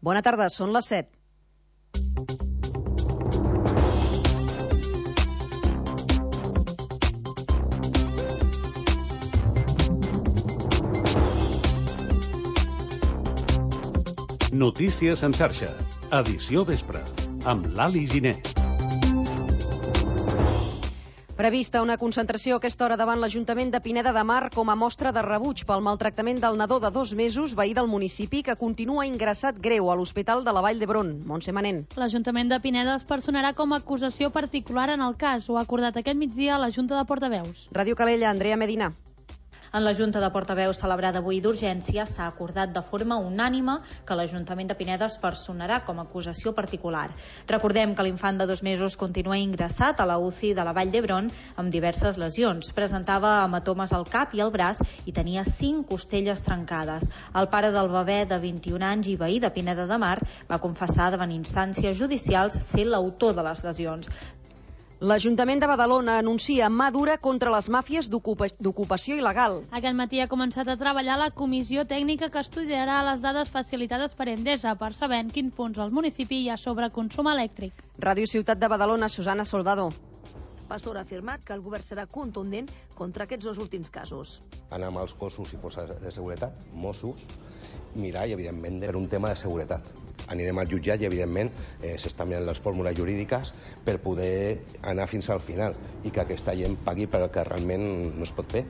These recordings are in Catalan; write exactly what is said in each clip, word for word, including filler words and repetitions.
Bona tarda, són les set. Notícies en xarxa, edició vespre, amb l'Ali Giner. Prevista una concentració a aquesta hora davant l'Ajuntament de Pineda de Mar com a mostra de rebuig pel maltractament del nadó de dos mesos, veí del municipi, que continua ingressat greu a l'Hospital de la Vall d'Hebron. Montse Manent. L'Ajuntament de Pineda es personarà com a acusació particular en el cas. Ho ha acordat aquest migdia a la Junta de Portaveus. Ràdio Calella, Andrea Medina. En la Junta de Portaveus celebrada avui d'urgència s'ha acordat de forma unànime que l'Ajuntament de Pineda es personarà com a acusació particular. Recordem que l'infant de dos mesos continua ingressat a la U C I de la Vall d'Hebron amb diverses lesions. Presentava hematomes al cap i al braç i tenia cinc costelles trencades. El pare del bebè de vint-i-un anys i veí de Pineda de Mar va confessar davant instàncies judicials ser l'autor de les lesions. L'Ajuntament de Badalona anuncia mà dura contra les màfies d'ocupació il·legal. Aquest matí ha començat a treballar la comissió tècnica que estudiarà les dades facilitades per Endesa per saber en quin fons al municipi hi ha sobre consum elèctric. Ràdio Ciutat de Badalona, Susana Soldado. Pastor ha afirmat que el govern serà contundent contra aquests dos últims casos. Anar amb els cossos i forces de seguretat, Mossos, mirar i, evidentment, per un tema de seguretat. Anirem al jutjat i, evidentment, eh, s'estan mirant les fórmules jurídiques per poder anar fins al final i que aquesta gent pagui per el que realment no es pot fer.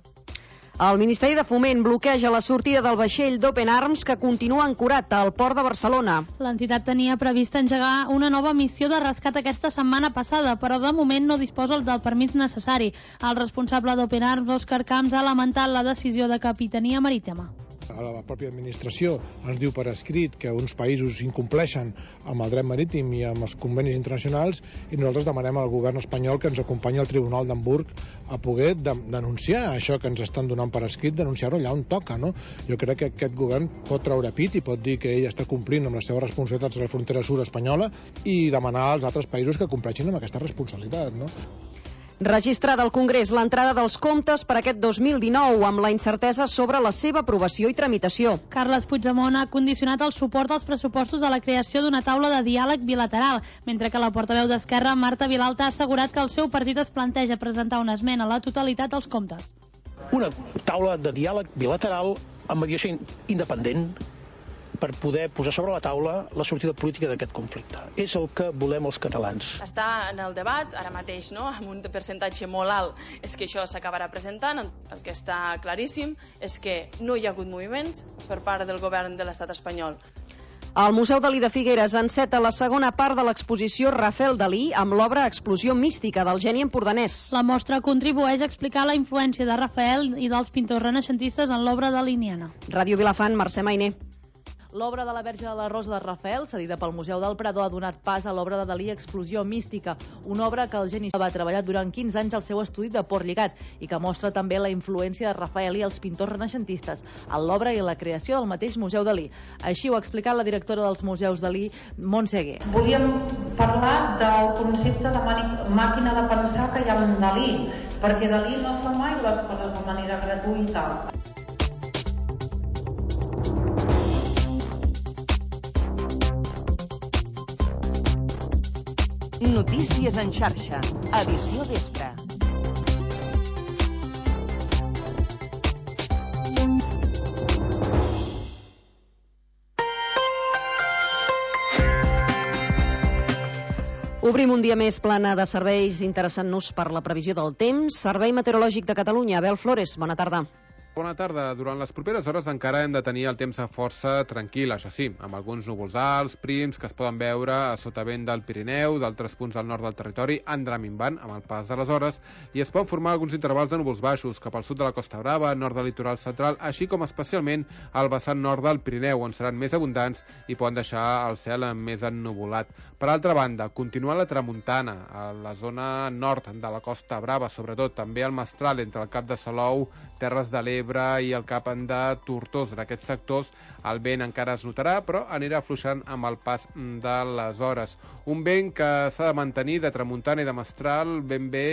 El Ministeri de Foment bloqueja la sortida del vaixell d'Open Arms que continua ancorat al port de Barcelona. L'entitat tenia previst engegar una nova missió de rescat aquesta setmana passada, però de moment no disposa del permís necessari. El responsable d'Open Arms, Òscar Camps, ha lamentat la decisió de Capitania Marítima. La pròpia administració ens diu per escrit que uns països incompleixen amb el dret marítim i amb els convenis internacionals i nosaltres demanem al govern espanyol que ens acompanyi al Tribunal d'Hamburg a poder de denunciar això que ens estan donant per escrit, denunciar-ho allà on toca, no? Jo crec que aquest govern pot treure pit i pot dir que ell està complint amb les seves responsabilitats a la frontera sud espanyola i demanar als altres països que compleixin amb aquesta responsabilitat, no? Registrada al Congrés l'entrada dels comptes per aquest dos mil dinou amb la incertesa sobre la seva aprovació i tramitació. Carles Puigdemont ha condicionat el suport als pressupostos a la creació d'una taula de diàleg bilateral, mentre que la portaveu d'Esquerra, Marta Vilalta, ha assegurat que el seu partit es planteja presentar una esmena a la totalitat als comptes. Una taula de diàleg bilateral amb mediació independent per poder posar sobre la taula la sortida política d'aquest conflicte. És el que volem els catalans. Està en el debat, ara mateix, no? Amb un percentatge molt alt, és que això s'acabarà presentant. El que està claríssim és que no hi ha hagut moviments per part del govern de l'estat espanyol. El Museu Dalí de Figueres enceta la segona part de l'exposició Rafael Dalí amb l'obra Explosió mística del geni empordanès. La mostra contribueix a explicar la influència de Rafael i dels pintors renaixentistes en l'obra daliniana. Ràdio Vilafant, Mercè Mainer. L'obra de la Verge de la Rosa de Rafael, cedida pel Museu del Prado, ha donat pas a l'obra de Dalí Explosió mística, una obra que el geni va treballar durant quinze anys al seu estudi de Port Lligat i que mostra també la influència de Rafael i els pintors renaixentistes en l'obra i la creació del mateix Museu Dalí. Així ho ha explicat la directora dels Museus Dalí, Montse Aguer. Volíem parlar del concepte de màquina de pensar que hi ha en Dalí, perquè Dalí no fa mai les coses de manera gratuïta. Notícies en xarxa, edició vespre. Obrim un dia més plana de serveis interessant-nos per la previsió del temps. Servei Meteorològic de Catalunya, Abel Flores, bona tarda. Bona tarda. Durant les properes hores encara hem de tenir el temps força tranquil, això sí, amb alguns núvols alts, prims, que es poden veure a sotavent del Pirineu, d'altres punts al nord del territori, anirà minvant amb el pas de les hores, i es poden formar alguns intervals de núvols baixos cap al sud de la Costa Brava, nord del litoral central, així com especialment al vessant nord del Pirineu, on seran més abundants i poden deixar el cel més ennuvolat. Per altra banda, continua la tramuntana a la zona nord de la Costa Brava, sobretot també al Mestral, entre el Cap de Salou, Terres de l'Ebre i el Cap de Tortosa. En aquests sectors el vent encara es notarà, però anirà afluixant amb el pas de les hores. Un vent que s'ha de mantenir de tramuntana i de mestral ben bé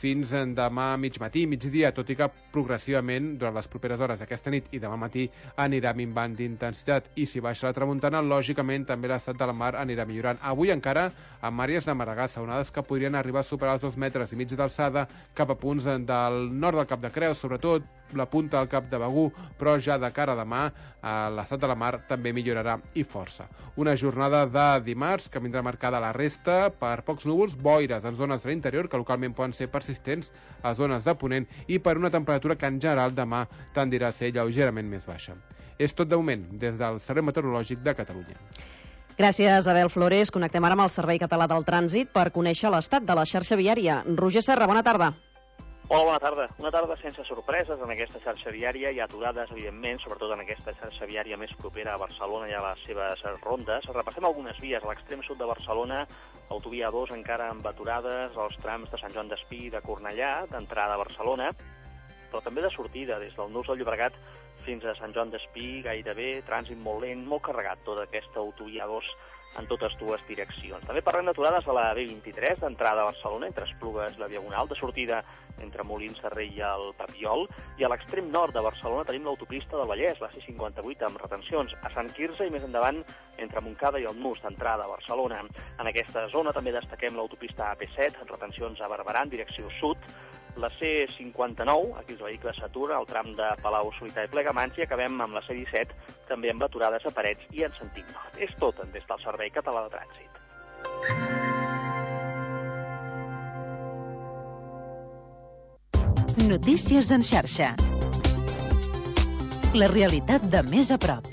fins demà mig matí, migdia, tot i que progressivament durant les properes hores d'aquesta nit i demà matí anirà minvant d'intensitat. I si baixa la tramuntana, lògicament també l'estat de la mar anirà millorant. Avui encara amb àrees de Maragassa, onades que podrien arribar a superar els dos metres i mig d'alçada cap a punts del nord del Cap de Creus, sobretot la punta del Cap de Begur, però ja de cara a demà l'estat de la mar també millorarà i força. Una jornada de dimarts que vindrà marcada a la resta per pocs núvols, boires en zones de l'interior que localment poden ser persistents a zones de ponent i per una temperatura que en general demà tendirà a ser lleugerament més baixa. És tot de moment des del Servei Meteorològic de Catalunya. Gràcies, Abel Flores. Connectem ara amb el Servei Català del Trànsit per conèixer l'estat de la xarxa viària. Roger Serra, bona tarda. Hola, bona tarda. Una tarda sense sorpreses en aquesta xarxa viària. Hi ha aturades, evidentment, sobretot en aquesta xarxa viària més propera a Barcelona i a les seves rondes. Repassem algunes vies. A l'extrem sud de Barcelona, autovia A dos encara amb aturades, als trams de Sant Joan d'Espí i de Cornellà, d'entrada a Barcelona, però també de sortida, des del Nus del Llobregat fins a Sant Joan d'Espí, gairebé trànsit molt lent, molt carregat, tota aquesta autovia A dos en totes dues direccions. També parlem d'aturades a la B vint-i-tres, d'entrada a Barcelona, entre Esplugues i la Diagonal, de sortida entre Molins de Rei i el Papiol, i a l'extrem nord de Barcelona tenim l'autopista del Vallès, la C cinquanta-vuit, amb retencions a Sant Quirze i més endavant entre Montcada i el Nus, d'entrada a Barcelona. En aquesta zona també destaquem l'autopista A P set, retencions a Barberà en direcció sud, la C cinquanta-nou, aquí els vehicles s'aturen al tram de Palau-solità i Plegamans, i acabem amb la C disset, també amb aturades a Parets i en sentit nord. És tot des del Servei Català de Trànsit. Notícies en xarxa. La realitat de més a prop.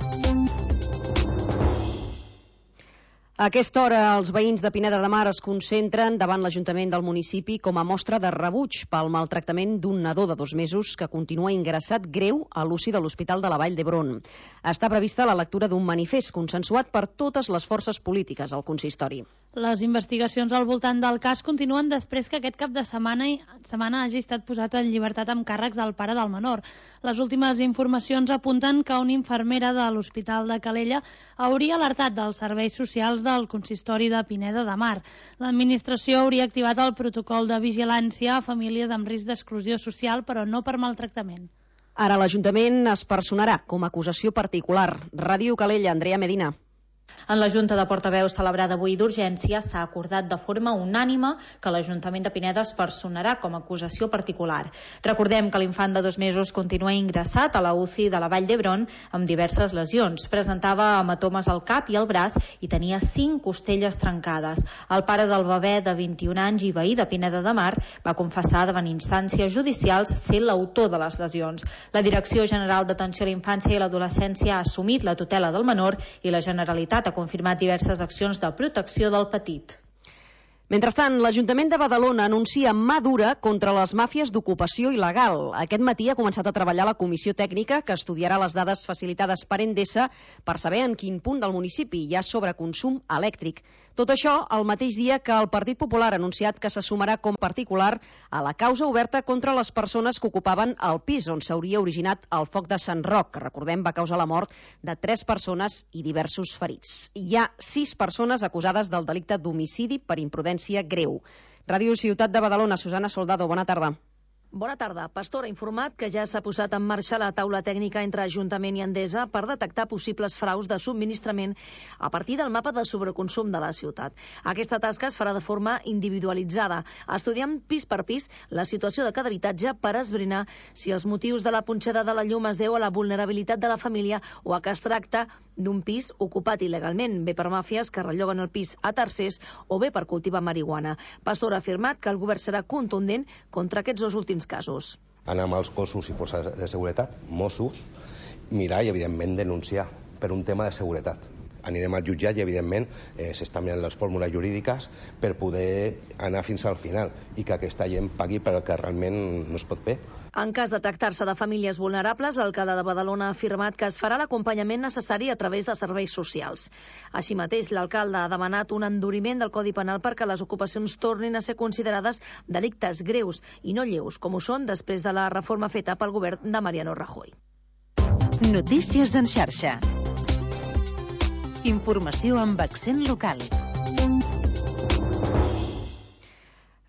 A aquesta hora, els veïns de Pineda de Mar es concentren davant l'Ajuntament del municipi com a mostra de rebuig pel maltractament d'un nadó de dos mesos que continua ingressat greu a l'U C I de l'Hospital de la Vall d'Hebron. Està prevista la lectura d'un manifest consensuat per totes les forces polítiques al consistori. Les investigacions al voltant del cas continuen després que aquest cap de setmana, setmana hagi estat posat en llibertat amb càrrecs al pare del menor. Les últimes informacions apunten que una infermera de l'Hospital de Calella hauria alertat dels serveis socials del consistori de Pineda de Mar. L'administració hauria activat el protocol de vigilància a famílies amb risc d'exclusió social, però no per maltractament. Ara l'Ajuntament es personarà com a acusació particular. Ràdio Calella, Andrea Medina. En la Junta de Portaveus celebrada avui d'urgència s'ha acordat de forma unànime que l'Ajuntament de Pineda es personarà com a acusació particular. Recordem que l'infant de dos mesos continua ingressat a la U C I de la Vall d'Hebron amb diverses lesions. Presentava hematomes al cap i al braç i tenia cinc costelles trencades. El pare del bebè de vint-i-un anys i veí de Pineda de Mar va confessar davant instàncies judicials ser l'autor de les lesions. La Direcció General d'Atenció a la Infància i l'Adolescència ha assumit la tutela del menor i la Generalitat ha confirmat diverses accions de protecció del petit. Mentrestant, l'Ajuntament de Badalona anuncia mà dura contra les màfies d'ocupació il·legal. Aquest matí ha començat a treballar la comissió tècnica que estudiarà les dades facilitades per Endesa per saber en quin punt del municipi hi ha sobreconsum elèctric. Tot això el mateix dia que el Partit Popular ha anunciat que se sumarà com particular a la causa oberta contra les persones que ocupaven el pis on s'hauria originat el foc de Sant Roc, que recordem va causar la mort de tres persones i diversos ferits. Hi ha sis persones acusades del delicte d'homicidi per imprudència greu. Ràdio Ciutat de Badalona, Susana Soldado, bona tarda. Bona tarda. Pastor ha informat que ja s'ha posat en marxa la taula tècnica entre Ajuntament i Endesa per detectar possibles fraus de subministrament a partir del mapa de sobreconsum de la ciutat. Aquesta tasca es farà de forma individualitzada, estudiant pis per pis la situació de cada habitatge per esbrinar si els motius de la punxada de la llum es deu a la vulnerabilitat de la família o a que es tracta d'un pis ocupat il·legalment, bé per màfies que relloguen el pis a tercers o bé per cultivar marihuana. Pastor ha afirmat que el govern serà contundent contra aquests dos últims casos. Anar amb els cossos i forces de seguretat, Mossos, mirar i, evidentment, denunciar per un tema de seguretat. Anirem al jutjat i, evidentment, eh, s'estan mirant les fórmules jurídiques per poder anar fins al final i que aquesta gent pagui per el que realment no es pot fer. En cas de tractar-se de famílies vulnerables, l'alcalde de Badalona ha afirmat que es farà l'acompanyament necessari a través de serveis socials. Així mateix, l'alcalde ha demanat un enduriment del Codi Penal perquè les ocupacions tornin a ser considerades delictes greus i no lleus, com ho són després de la reforma feta pel govern de Mariano Rajoy. Notícies en xarxa. Informació amb accent local.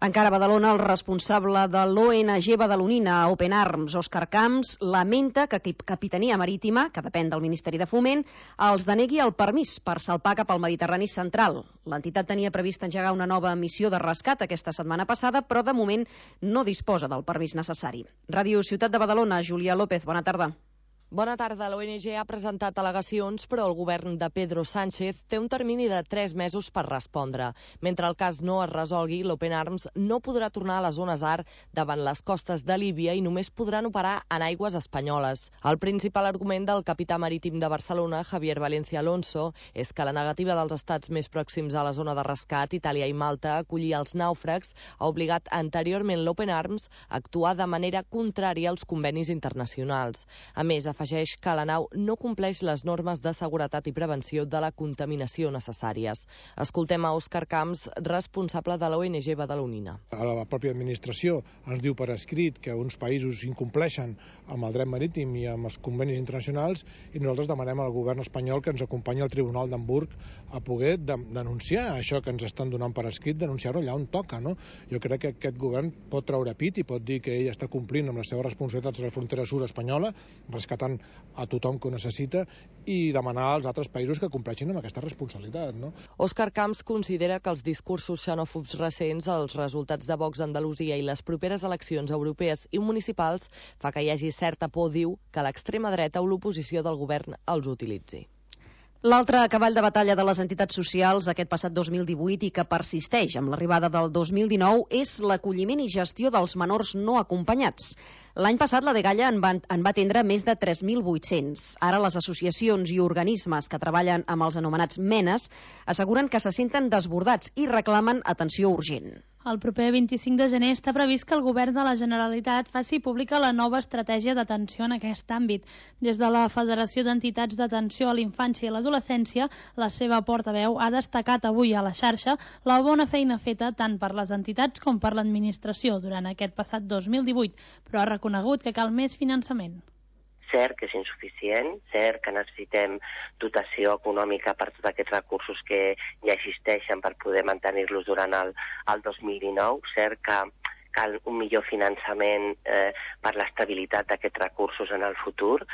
Encara a Badalona, el responsable de l'O N G badalonina Open Arms, Òscar Camps, lamenta que Capitania Marítima, que depèn del Ministeri de Foment, els denegui el permís per salpar cap al Mediterrani central. L'entitat tenia previst engegar una nova missió de rescat aquesta setmana passada, però de moment no disposa del permís necessari. Ràdio Ciutat de Badalona, Júlia López, bona tarda. Bona tarda. L'O N G ha presentat al·legacions, però el govern de Pedro Sánchez té un termini de tres mesos per respondre. Mentre el cas no es resolgui, l'Open Arms no podrà tornar a la zona SAR davant les costes de Líbia i només podran operar en aigües espanyoles. El principal argument del capità marítim de Barcelona, Javier Valencia Alonso, és que la negativa dels estats més pròxims a la zona de rescat, Itàlia i Malta, a acollir els nàufrags, ha obligat anteriorment l'Open Arms a actuar de manera contrària als convenis internacionals. A més, afegeix que la nau no compleix les normes de seguretat i prevenció de la contaminació necessàries. Escoltem a Òscar Camps, responsable de l'O N G badalonina. La pròpia administració ens diu per escrit que uns països incompleixen amb el dret marítim i amb els convenis internacionals i nosaltres demanem al govern espanyol que ens acompanyi al Tribunal d'Hamburg a poder denunciar això que ens estan donant per escrit, denunciar-ho allà on toca, no? Jo crec que aquest govern pot treure pit i pot dir que ell està complint amb les seves responsabilitats a la frontera sud espanyola, rescatant a tothom que ho necessita i demanar als altres països que compleixin amb aquesta responsabilitat, no? Òscar Camps considera que els discursos xenòfobs recents, els resultats de Vox a Andalusia i les properes eleccions europees i municipals fa que hi hagi certa por, diu, que l'extrema dreta o l'oposició del govern els utilitzi. L'altre cavall de batalla de les entitats socials aquest passat dos mil divuit i que persisteix amb l'arribada del dos mil dinou és l'acolliment i gestió dels menors no acompanyats. L'any passat la Dgaia en va, en va atendre més de tres mil vuit-cents. Ara les associacions i organismes que treballen amb els anomenats menes asseguren que se senten desbordats i reclamen atenció urgent. El proper vint-i-cinc de gener està previst que el govern de la Generalitat faci pública la nova estratègia d'atenció en aquest àmbit. Des de la Federació d'Entitats d'Atenció a la Infància i l'Adolescència, la seva portaveu ha destacat avui a la xarxa la bona feina feta tant per les entitats com per l'administració durant aquest passat dos mil divuit, però ha reconegut que cal més finançament. Cert que és insuficient, cert que necessitem dotació econòmica per tots aquests recursos que ja existeixen per poder mantenir-los durant el, el dos mil dinou, cert que cal un millor finançament eh, per l'estabilitat d'aquests recursos en el futur,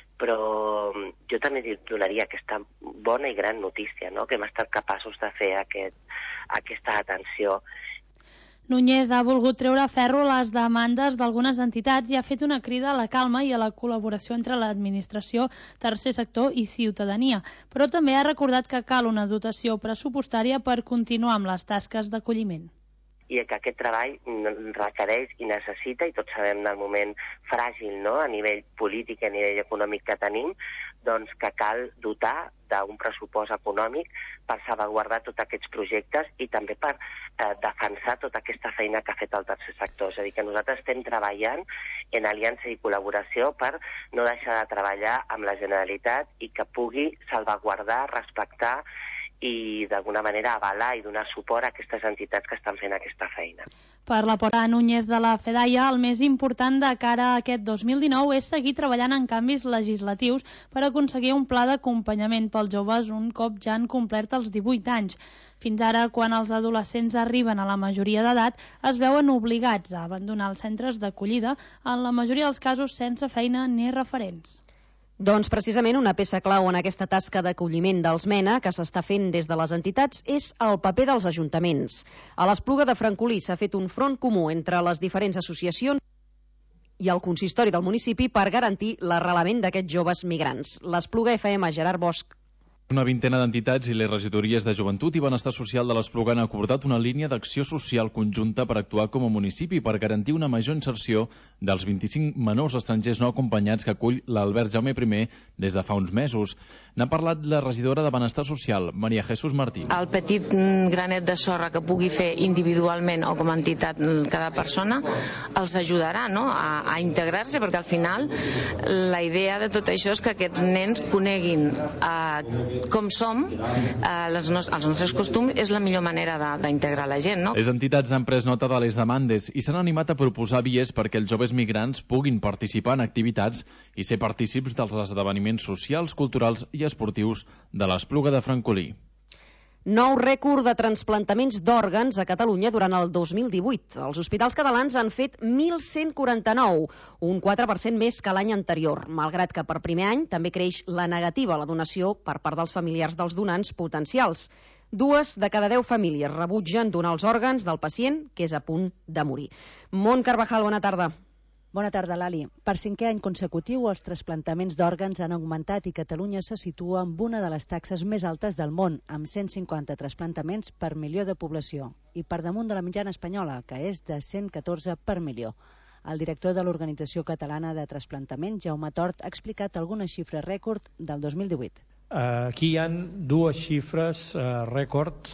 però jo també donaria aquesta bona i gran notícia, no? Que hem estat capaços de fer aquest, aquesta atenció. Núñez ha volgut treure a ferro les demandes d'algunes entitats i ha fet una crida a la calma i a la col·laboració entre l'administració, tercer sector i ciutadania, però també ha recordat que cal una dotació pressupostària per continuar amb les tasques d'acolliment. I que aquest treball requereix i necessita, i tots sabem del moment fràgil, no?, a nivell polític i a nivell econòmic que tenim, doncs que cal dotar d'un pressupost econòmic per salvaguardar tots aquests projectes i també per eh, defensar tota aquesta feina que ha fet el tercer sector. És a dir, que nosaltres estem treballant en aliança i col·laboració per no deixar de treballar amb la Generalitat i que pugui salvaguardar, respectar i d'alguna manera avalar i donar suport a aquestes entitats que estan fent aquesta feina. Per la portaveu Núñez de la Fedaia, el més important de cara a aquest dos mil dinou és seguir treballant en canvis legislatius per aconseguir un pla d'acompanyament pels joves un cop ja han complert els divuit anys. Fins ara, quan els adolescents arriben a la majoria d'edat, es veuen obligats a abandonar els centres d'acollida, en la majoria dels casos sense feina ni referents. Doncs precisament una peça clau en aquesta tasca d'acolliment dels MENA que s'està fent des de les entitats és el paper dels ajuntaments. A l'Espluga de Francolí s'ha fet un front comú entre les diferents associacions i el consistori del municipi per garantir l'arrelament d'aquests joves migrants. L'Espluga F M, Gerard Bosch. Una vintena d'entitats i les regidories de Joventut i Benestar Social de l'Espluga han acordat una línia d'acció social conjunta per actuar com a municipi per garantir una major inserció dels vint-i-cinc menors estrangers no acompanyats que acull l'Albert Jaume primer des de fa uns mesos. N'ha parlat la regidora de Benestar Social, Maria Jesús Martín. El petit granet de sorra que pugui fer individualment o com a entitat cada persona els ajudarà, no?, a, a integrar-se, perquè al final la idea de tot això és que aquests nens coneguin eh, com som, eh, les nos els nostres costums, és la millor manera d'integrar la gent, no? Les entitats han pres nota de les demandes i s'han animat a proposar vies perquè els joves migrants puguin participar en activitats i ser partícips dels esdeveniments socials, culturals i esportius de l'Espluga de Francolí. Nou rècord de trasplantaments d'òrgans a Catalunya durant el dos mil divuit. Els hospitals catalans han fet mil cent quaranta-nou, un quatre per cent més que l'any anterior, malgrat que per primer any també creix la negativa a la donació per part dels familiars dels donants potencials. Dues de cada deu famílies rebutgen donar els òrgans del pacient que és a punt de morir. Mont Carvajal, bona tarda. Bona tarda, Lali. Per cinquè any consecutiu, els trasplantaments d'òrgans han augmentat i Catalunya se situa amb una de les taxes més altes del món, amb cent cinquanta trasplantaments per milió de població, i per damunt de la mitjana espanyola, que és de cent catorze per milió. El director de l'Organització Catalana de Trasplantament, Jaume Tort, ha explicat alguna xifra rècord del dos mil divuit. Aquí hi ha dues xifres rècord.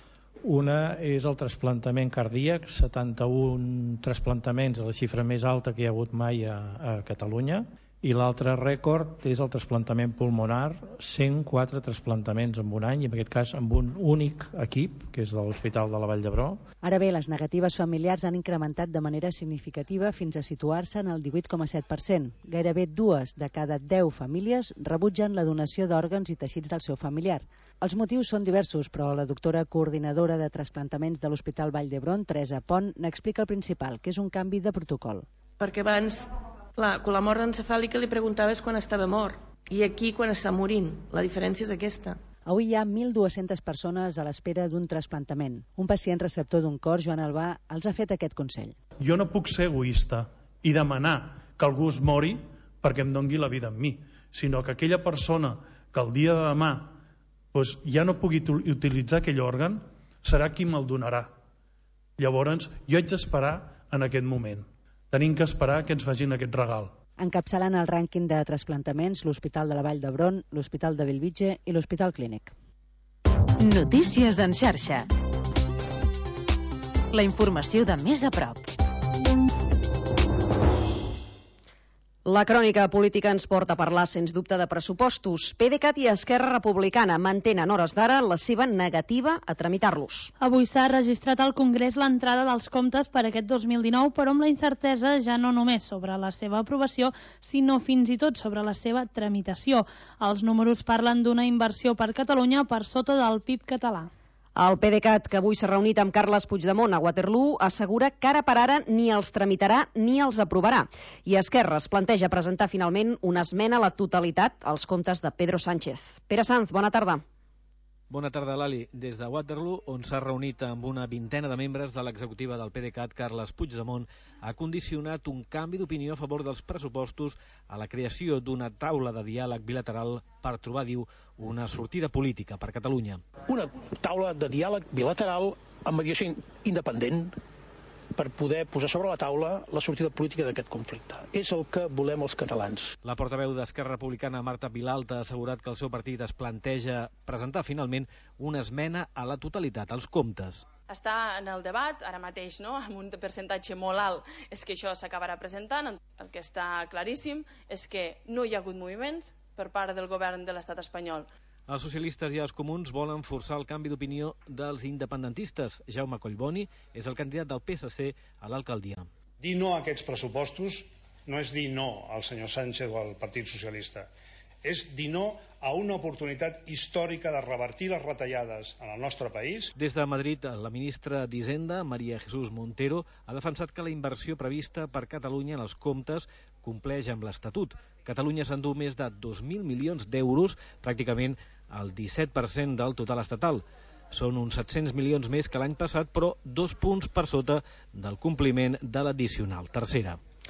Una és el trasplantament cardíac, setanta-un trasplantaments, la xifra més alta que hi ha hagut mai a, a Catalunya, i l'altre rècord és el trasplantament pulmonar, cent quatre trasplantaments en un any, i en aquest cas amb un únic equip, que és de l'Hospital de la Vall d'Hebron. Ara bé, les negatives familiars han incrementat de manera significativa fins a situar-se en el divuit coma set per cent. Gairebé dues de cada deu famílies rebutgen la donació d'òrgans i teixits del seu familiar. Els motius són diversos, però la doctora coordinadora de trasplantaments de l'Hospital Vall d'Hebron, Teresa Pont, n'explica el principal, que és un canvi de protocol. Perquè abans, clar, amb la mort encefàlica li preguntaves quan estava mort, i aquí quan està morint. La diferència és aquesta. Avui hi ha mil dues-centes persones a l'espera d'un trasplantament. Un pacient receptor d'un cor, Joan Albà, els ha fet aquest consell. Jo no puc ser egoista i demanar que algú es mori perquè em dongui la vida amb mi, sinó que aquella persona que el dia de demà doncs ja no pugui utilitzar aquell òrgan, serà qui me'l donarà. Llavors, jo haig d'esperar en aquest moment. Tenim que esperar que ens facin aquest regal. Encapçalant el rànquing de trasplantaments l'Hospital de la Vall d'Hebron, l'Hospital de Bellvitge i l'Hospital Clínic. Notícies en xarxa. La informació de més a prop. La crònica política ens porta a parlar, sens dubte, de pressupostos. PDeCAT i Esquerra Republicana mantenen hores d'ara la seva negativa a tramitar-los. Avui s'ha registrat al Congrés l'entrada dels comptes per aquest dos mil dinou, però amb la incertesa ja no només sobre la seva aprovació, sinó fins i tot sobre la seva tramitació. Els números parlen d'una inversió per Catalunya per sota del P I B català. El PDeCAT, que avui s'ha reunit amb Carles Puigdemont a Waterloo, assegura que ara per ara ni els tramitarà ni els aprovarà. I Esquerra es planteja presentar finalment una esmena a la totalitat als comptes de Pedro Sánchez. Pere Sanz, bona tarda. Bona tarda, Lali. Des de Waterloo, on s'ha reunit amb una vintena de membres de l'executiva del PDeCAT, Carles Puigdemont ha condicionat un canvi d'opinió a favor dels pressupostos a la creació d'una taula de diàleg bilateral per trobar, diu, una sortida política per Catalunya. Una taula de diàleg bilateral amb mediació independent per poder posar sobre la taula la sortida política d'aquest conflicte. És el que volem els catalans. La portaveu d'Esquerra Republicana, Marta Vilalta, ha assegurat que el seu partit es planteja presentar finalment una esmena a la totalitat als comptes. Està en el debat, ara mateix, no? Amb un percentatge molt alt, és que això s'acabarà presentant. El que està claríssim és que no hi ha hagut moviments per part del govern de l'estat espanyol. Els socialistes i els comuns volen forçar el canvi d'opinió dels independentistes. Jaume Collboni és el candidat del P S C a l'alcaldia. Dir no a aquests pressupostos no és dir no al senyor Sánchez o al Partit Socialista. És dir no a una oportunitat històrica de revertir les retallades en el nostre país. Des de Madrid, la ministra d'Hisenda, María Jesús Montero, ha defensat que la inversió prevista per Catalunya en els comptes compleix amb l'Estatut. Catalunya s'endú més de dos mil milions d'euros, pràcticament el disset per cent del total estatal. Són uns set-cents milions més que l'any passat, però dos punts per sota del compliment de l'addicional tercera.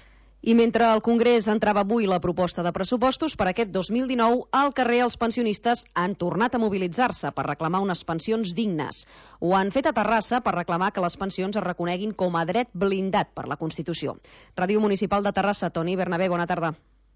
I mentre al Congrés entrava avui la proposta de pressupostos per aquest dos mil dinou, al carrer els pensionistes han tornat a mobilitzar-se per reclamar unes pensions dignes. Ho han fet a Terrassa per reclamar que les pensions es reconeguin com a dret blindat per la Constitució. Ràdio Municipal de Terrassa, Toni Bernabé, bona tarda.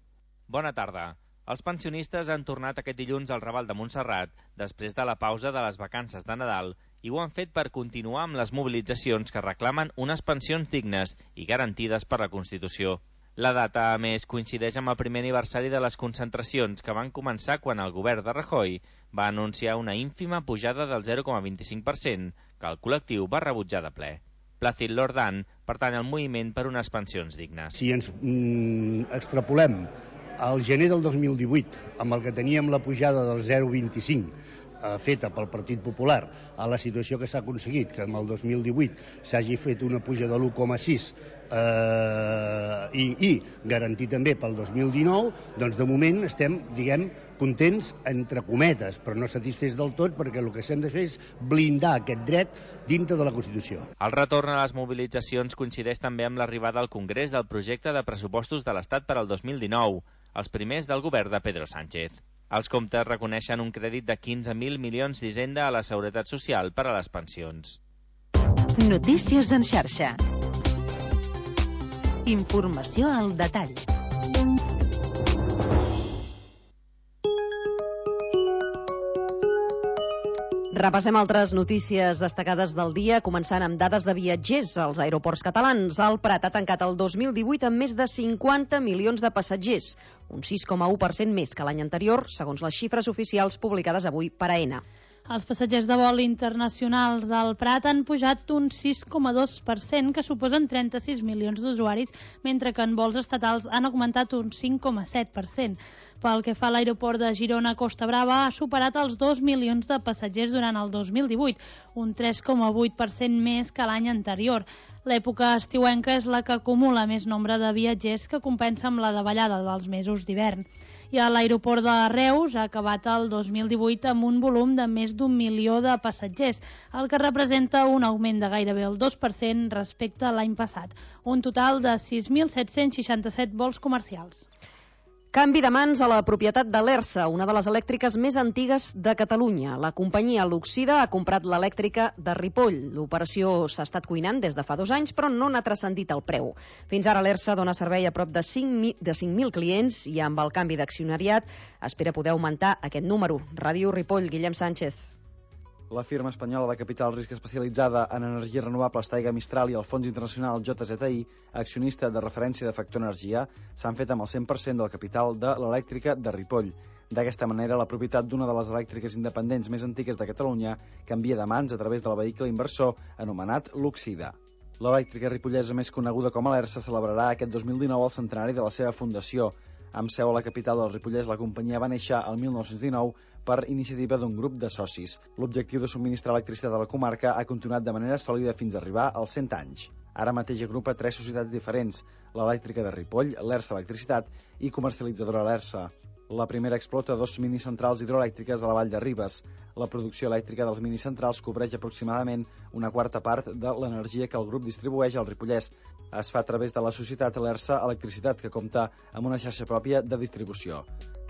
Bona tarda. Els pensionistes han tornat aquest dilluns al Raval de Montserrat després de la pausa de les vacances de Nadal i ho han fet per continuar amb les mobilitzacions que reclamen unes pensions dignes i garantides per la Constitució. La data, a més, coincideix amb el primer aniversari de les concentracions que van començar quan el govern de Rajoy va anunciar una ínfima pujada del zero coma vint-i-cinc per cent que el col·lectiu va rebutjar de ple. Plàcid Lordan pertany al moviment per unes pensions dignes. Si ens mm, extrapolem al gener del dos mil divuit, amb el que teníem la pujada del zero coma vint-i-cinc, feta pel Partit Popular a la situació que s'ha aconseguit, que en el dos mil divuit s'hagi fet una puja de l'u coma sis eh, i, i garantir també pel dos mil dinou, doncs de moment estem, diguem, contents, entre cometes, però no satisfets del tot, perquè el que hem de fer és blindar aquest dret dintre de la Constitució. El retorn a les mobilitzacions coincideix també amb l'arribada al Congrés del projecte de pressupostos de l'Estat per al dos mil dinou, els primers del govern de Pedro Sánchez. Els comptes reconeixen un crèdit de quinze mil milions d'Hisenda a la Seguretat Social per a les pensions. Notícies en xarxa. Informació al detall. Repassem altres notícies destacades del dia, començant amb dades de viatgers als aeroports catalans. El Prat ha tancat el dos mil divuit amb més de cinquanta milions de passatgers, un sis coma u per cent més que l'any anterior, segons les xifres oficials publicades avui per AENA. Els passatgers de vol internacionals al Prat han pujat un sis coma dos per cent, que suposen trenta-sis milions d'usuaris, mentre que en vols estatals han augmentat un cinc coma set per cent. Pel que fa a l'aeroport de Girona-Costa Brava, ha superat els dos milions de passatgers durant el dos mil divuit, un tres coma vuit per cent més que l'any anterior. L'època estiuenca és la que acumula més nombre de viatgers, que compensa amb la davallada dels mesos d'hivern. I a l'aeroport de Reus ha acabat el dos mil divuit amb un volum de més d'un milió de passatgers, el que representa un augment de gairebé el dos per cent respecte a l'any passat, un total de sis mil set-cents seixanta-set vols comercials. Canvi de mans a la propietat de l'Ersa, una de les elèctriques més antigues de Catalunya. La companyia Luxida ha comprat l'elèctrica de Ripoll. L'operació s'ha estat cuinant des de fa dos anys, però no n'ha transcendit el preu. Fins ara l'Ersa dona servei a prop de cinc mil clients i amb el canvi d'accionariat espera poder augmentar aquest número. Ràdio Ripoll, Guillem Sánchez. La firma espanyola de capital risc especialitzada en energies renovables Taiga Mistral i el fons internacional J Z I, accionista de referència de Factor Energia, s'han fet amb el cent per cent del capital de l'elèctrica de Ripoll. D'aquesta manera, la propietat d'una de les elèctriques independents més antigues de Catalunya canvia de mans a través del vehicle inversor anomenat Luxida. L'elèctrica ripollesa més coneguda com a l'Ersa celebrarà aquest dos mil dinou el centenari de la seva fundació. Amb seu a la capital del Ripollès, la companyia va néixer el mil nou-cents dinou per iniciativa d'un grup de socis. L'objectiu de subministrar electricitat a la comarca ha continuat de manera sòlida fins a arribar als cent anys. Ara mateix agrupa tres societats diferents, l'elèctrica de Ripoll, l'Ersa Electricitat i comercialitzadora l'Ersa. La primera explota dos minicentrals hidroelèctriques a la vall de Ribes. La producció elèctrica dels minicentrals cobreix aproximadament una quarta part de l'energia que el grup distribueix al Ripollès. Es fa a través de la societat l'Ersa Electricitat, que compta amb una xarxa pròpia de distribució.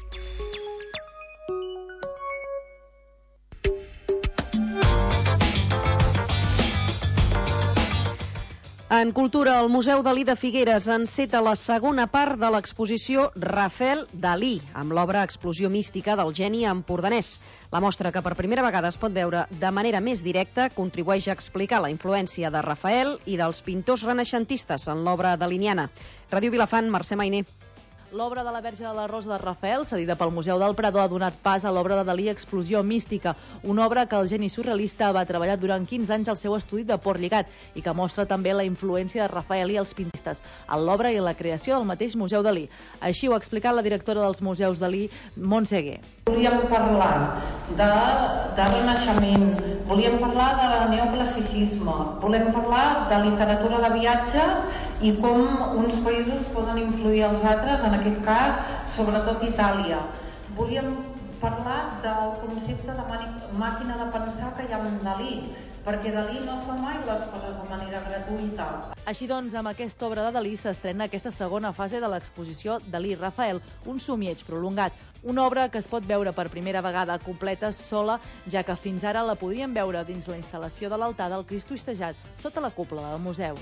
En cultura, el Museu Dalí de Figueres enceta la segona part de l'exposició Rafael Dalí, amb l'obra Explosió mística del geni empordanès. La mostra, que per primera vegada es pot veure de manera més directa, contribueix a explicar la influència de Rafael i dels pintors renaixentistes en l'obra daliniana. Ràdio Vilafant, Mercè Mainer. L'obra de la Verge de la Rosa de Rafael, cedida pel Museu del Prado, ha donat pas a l'obra de Dalí Explosió mística, una obra que el geni surrealista va treballar durant quinze anys al seu estudi de Port Lligat i que mostra també la influència de Rafael i els pintistes en l'obra i en la creació del mateix Museu Dalí. Així ho ha explicat la directora dels Museus Dalí, Montse Seguer. Volíem parlar de, de renaixement, volíem parlar de neoclassicisme, volem parlar de literatura de viatges i com uns països poden influir els altres, en aquest cas, sobretot Itàlia. Volíem parlar del concepte de màquina de pensar que hi ha en Dalí, perquè Dalí no fa mai les coses de manera gratuïta. Així doncs, amb aquesta obra de Dalí s'estrena aquesta segona fase de l'exposició Dalí-Rafael, un somieig prolongat, una obra que es pot veure per primera vegada completa sola, ja que fins ara la podíem veure dins la instal·lació de l'altar del Cristo Istejat sota la cúpula del museu.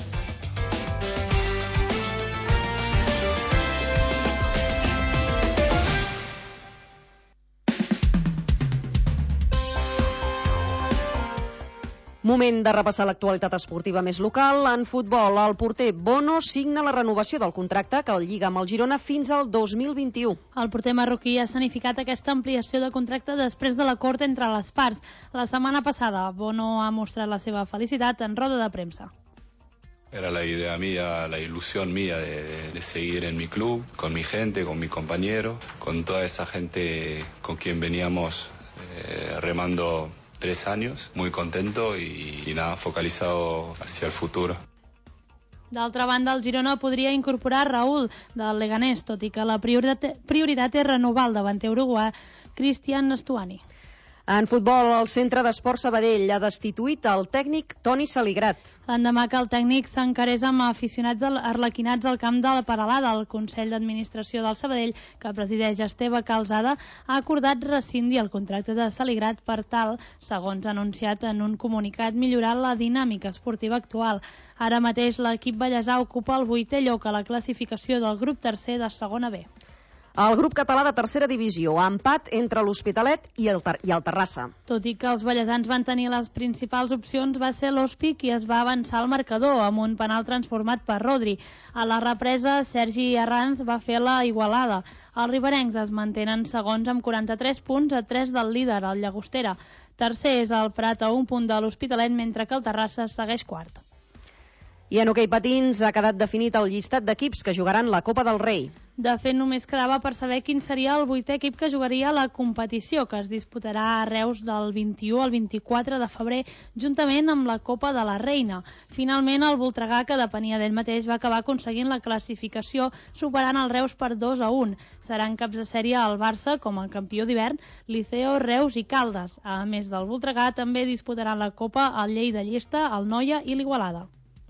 Moment de repassar l'actualitat esportiva més local. En futbol, el porter Bono signa la renovació del contracte que el lliga amb el Girona fins al dos mil vint-i-u. El porter marroquí ha escenificat aquesta ampliació de contracte després de l'acord entre les parts. La setmana passada, Bono ha mostrat la seva felicitat en roda de premsa. Era la idea mía, la ilusión mía de, de seguir en mi club, con mi gente, con mis compañeros, con toda esa gente con quien veníamos eh, remando tres años, muy contento y, y nada, focalizado hacia el futuro. D'altra banda, el Girona podria incorporar Raúl del Leganés, tot i que la prioritat, prioritat és renovar el davanter uruguà Cristian Stuani. En futbol, el Centre d'Esport Sabadell ha destituït el tècnic Toni Saligrat. L'endemà que el tècnic s'encarés amb aficionats arlequinats al camp de la Peralada, el Consell d'Administració del Sabadell, que presideix Esteve Calzada, ha acordat rescindir el contracte de Saligrat per tal, segons ha anunciat en un comunicat, millorar la dinàmica esportiva actual. Ara mateix l'equip ballesà ocupa el vuitè lloc a la classificació del grup tercer de segona B. El grup català de tercera divisió, empat entre l'Hospitalet i el, Ter i el Terrassa. Tot i que els ballesans van tenir les principals opcions, va ser l'Hospi qui es va avançar al marcador amb un penal transformat per Rodri. A la represa, Sergi Arranz va fer la igualada. Els riberencs es mantenen segons amb quaranta-tres punts a tres del líder, el Llagostera. Tercer és el Prat a un punt de l'Hospitalet, mentre que el Terrassa segueix quart. I en hoquei patins ha quedat definit el llistat d'equips que jugaran la Copa del Rei. De fet, només quedava per saber quin seria el vuitè equip que jugaria la competició, que es disputarà a Reus del vint-i-u al vint-i-quatre de febrer, juntament amb la Copa de la Reina. Finalment, el Voltregà, que depenia d'ell mateix, va acabar aconseguint la classificació, superant el Reus per dos a un. Seran caps de sèrie el Barça, com a campió d'hivern, Liceo, Reus i Caldes. A més del Voltregà, també disputaran la Copa el Lleida Llesta, el Noia i l'Igualada.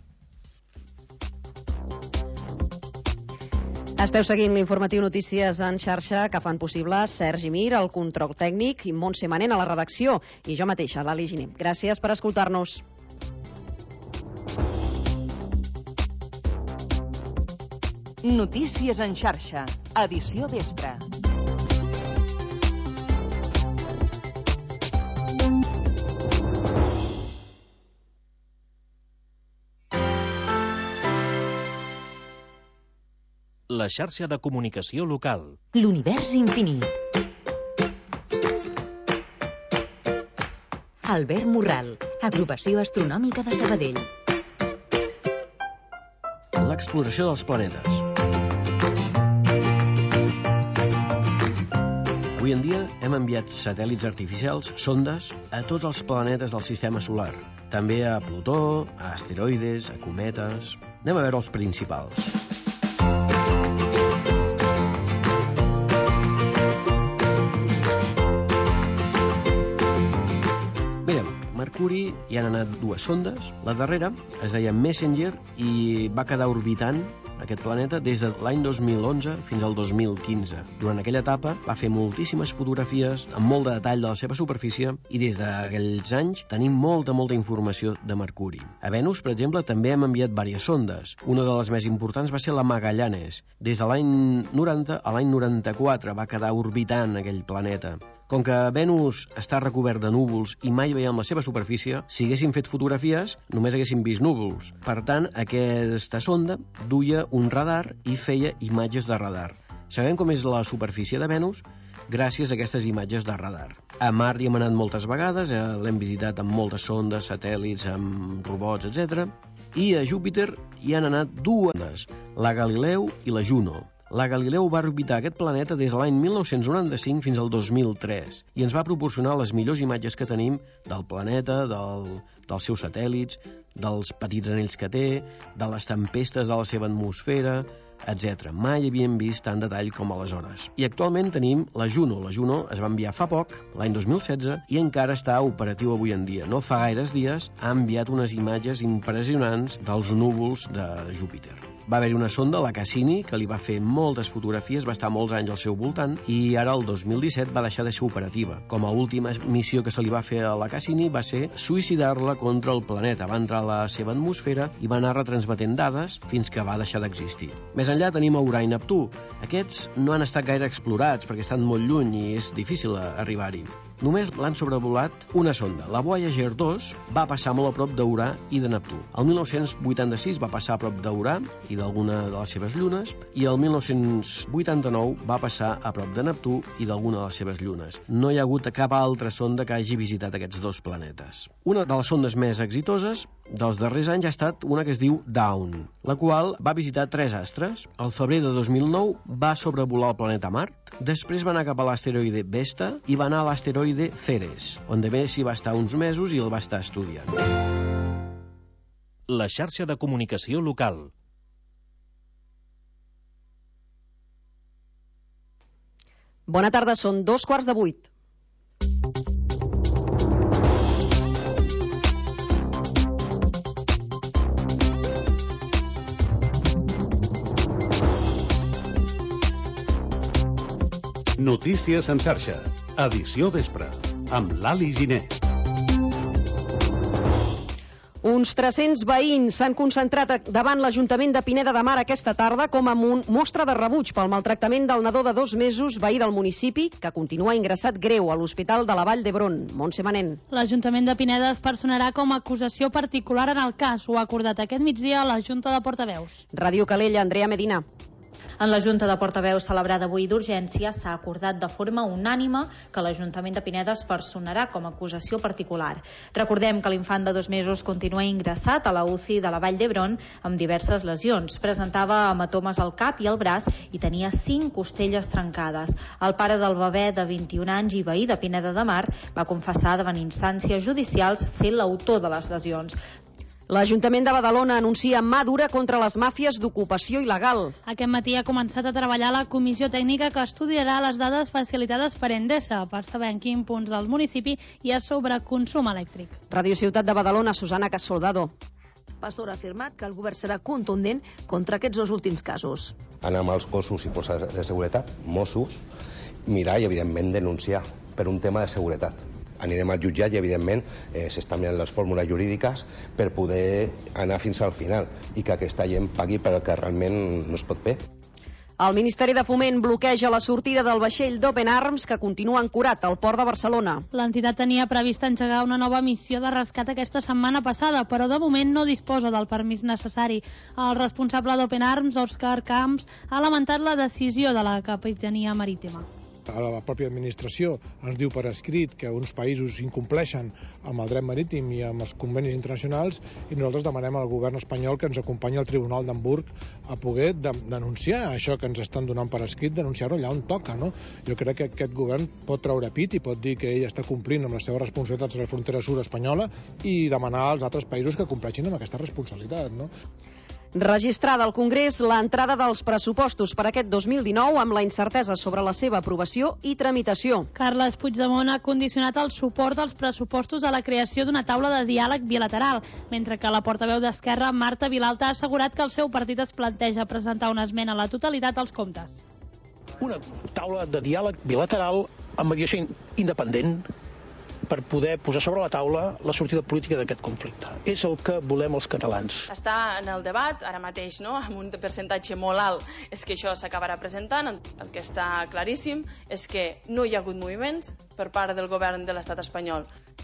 Esteu seguint l'informatiu Notícies en xarxa que fan possible Sergi Mir, el control tècnic, i Montse Manent a la redacció, i jo mateixa, l'Ali Giner. Gràcies per escoltar-nos. Notícies en xarxa, edició vespre. La xarxa de comunicació local. L'univers infinit. Albert Morral, Agrupació Astronòmica de Sabadell. L'exploració dels planetes. Avui en dia hem enviat satèl·lits artificials, sondes, a tots els planetes del sistema solar. També a Plutó, a asteroides, a cometes... Anem a veure els principals. Mercuri hi han anat dues sondes. La darrera es deia Messenger i va quedar orbitant aquest planeta des de l'any dos mil onze fins al dos mil quinze. Durant aquella etapa va fer moltíssimes fotografies amb molt de detall de la seva superfície i des d'aquells anys tenim molta, molta informació de Mercuri. A Venus, per exemple, també hem enviat diverses sondes. Una de les més importants va ser la Magallanes. Des de l'any noranta a l'any noranta-quatre va quedar orbitant aquell planeta. Com que Venus està recobert de núvols i mai veiem la seva superfície, si haguéssim fet fotografies, només haguéssim vist núvols. Per tant, aquesta sonda duia un radar i feia imatges de radar. Sabem com és la superfície de Venus gràcies a aquestes imatges de radar. A Mart hi hem anat moltes vegades, eh, l'hem visitat amb moltes sondes, satèl·lits, amb robots, etcètera. I a Júpiter hi han anat dues, la Galileu i la Juno. La Galileu va orbitar aquest planeta des de l'any mil nou-cents noranta-cinc fins al dos mil tres i ens va proporcionar les millors imatges que tenim del planeta, del, dels seus satèl·lits, dels petits anells que té, de les tempestes de la seva atmosfera, etcètera. Mai havíem vist tant detall com aleshores. I actualment tenim la Juno. La Juno es va enviar fa poc, l'any dos mil setze, i encara està operatiu avui en dia. No fa gaires dies ha enviat unes imatges impressionants dels núvols de Júpiter. Va haver-hi una sonda, la Cassini, que li va fer moltes fotografies, va estar molts anys al seu voltant, i ara el dos mil disset va deixar de ser operativa. Com a última missió que se li va fer a la Cassini va ser suïcidar-la contra el planeta. Va entrar a la seva atmosfera i va anar retransmetent dades fins que va deixar d'existir. Més enllà tenim a Urà i Neptú. Aquests no han estat gaire explorats perquè estan molt lluny i és difícil arribar-hi. Només l'han sobrevolat una sonda. La Voyager dos va passar molt a prop d'Urà i de Neptú. El mil nou-cents vuitanta-sis va passar a prop d'Urà i d'alguna de les seves llunes, i el mil nou-cents vuitanta-nou va passar a prop de Neptú i d'alguna de les seves llunes. No hi ha hagut cap altra sonda que hagi visitat aquests dos planetes. Una de les sondes més exitoses dels darrers anys ha estat una que es diu Dawn, la qual va visitar tres astres. Al febrer de dos mil nou va sobrevolar el planeta Mart, després va anar cap a l'asteroide Vesta i va anar a l'asteroide Ceres, on de més s'hi va estar uns mesos i el va estar estudiant. La xarxa de comunicació local. Bona tarda, són dos quarts de vuit. Notícies en xarxa, edició vespre, amb l'Ali Giner. Uns tres-cents veïns s'han concentrat davant l'Ajuntament de Pineda de Mar aquesta tarda com a mostra de rebuig pel maltractament del nadó de dos mesos veí del municipi, que continua ingressat greu a l'Hospital de la Vall d'Hebron. Montse Manent. L'Ajuntament de Pineda es personarà com a acusació particular en el cas. Ho ha acordat aquest migdia a la Junta de Portaveus. Ràdio Calella, Andrea Medina. En la Junta de Portaveus celebrada avui d'urgència s'ha acordat de forma unànime que l'Ajuntament de Pineda es personarà com a acusació particular. Recordem que l'infant de dos mesos continua ingressat a la U C I de la Vall d'Hebron amb diverses lesions. Presentava hematomes al cap i al braç i tenia cinc costelles trencades. El pare del bebè de vint-i-un anys i veí de Pineda de Mar va confessar davant instàncies judicials ser l'autor de les lesions. L'Ajuntament de Badalona anuncia mà dura contra les màfies d'ocupació il·legal. Aquest matí ha començat a treballar la comissió tècnica que estudiarà les dades facilitades per Endesa per saber en quin punts del municipi hi ha sobreconsum elèctric. Ràdio Ciutat de Badalona, Susana Casoldado. Pastor ha afirmat que el govern serà contundent contra aquests dos últims casos. Anar amb els cossos i forces de seguretat, Mossos, mirar i, evidentment, denunciar per un tema de seguretat. Anirem al jutjat i, evidentment, eh, s'estan mirant les fórmules jurídiques per poder anar fins al final i que aquesta gent pagui per el que realment no es pot fer. El Ministeri de Foment bloqueja la sortida del vaixell d'Open Arms que continua ancorat al port de Barcelona. L'entitat tenia previst engegar una nova missió de rescat aquesta setmana passada, però de moment no disposa del permís necessari. El responsable d'Open Arms, Òscar Camps, ha lamentat la decisió de la Capitania Marítima. La pròpia administració ens diu per escrit que uns països incompleixen amb el dret marítim i amb els convenis internacionals i nosaltres demanem al govern espanyol que ens acompanyi al Tribunal d'Hamburg a poder denunciar això que ens estan donant per escrit, denunciar-ho allà on toca, no? Jo crec que aquest govern pot treure pit i pot dir que ell està complint amb les seves responsabilitats a la frontera sud espanyola i demanar als altres països que compleixin amb aquesta responsabilitat, no? Registrada al Congrés l'entrada dels pressupostos per aquest dos mil dinou amb la incertesa sobre la seva aprovació i tramitació. Carles Puigdemont ha condicionat el suport als pressupostos a la creació d'una taula de diàleg bilateral, mentre que la portaveu d'Esquerra, Marta Vilalta, ha assegurat que el seu partit es planteja presentar una esmena a la totalitat als comptes. Una taula de diàleg bilateral amb mediació independent per poder posar sobre la taula la sortida política d'aquest conflicte. És el que volem els catalans. Està en el debat, ara mateix, no?, amb un percentatge molt alt, és que això s'acabarà presentant. El que està claríssim és que no hi ha hagut moviments per part del govern de l'estat espanyol.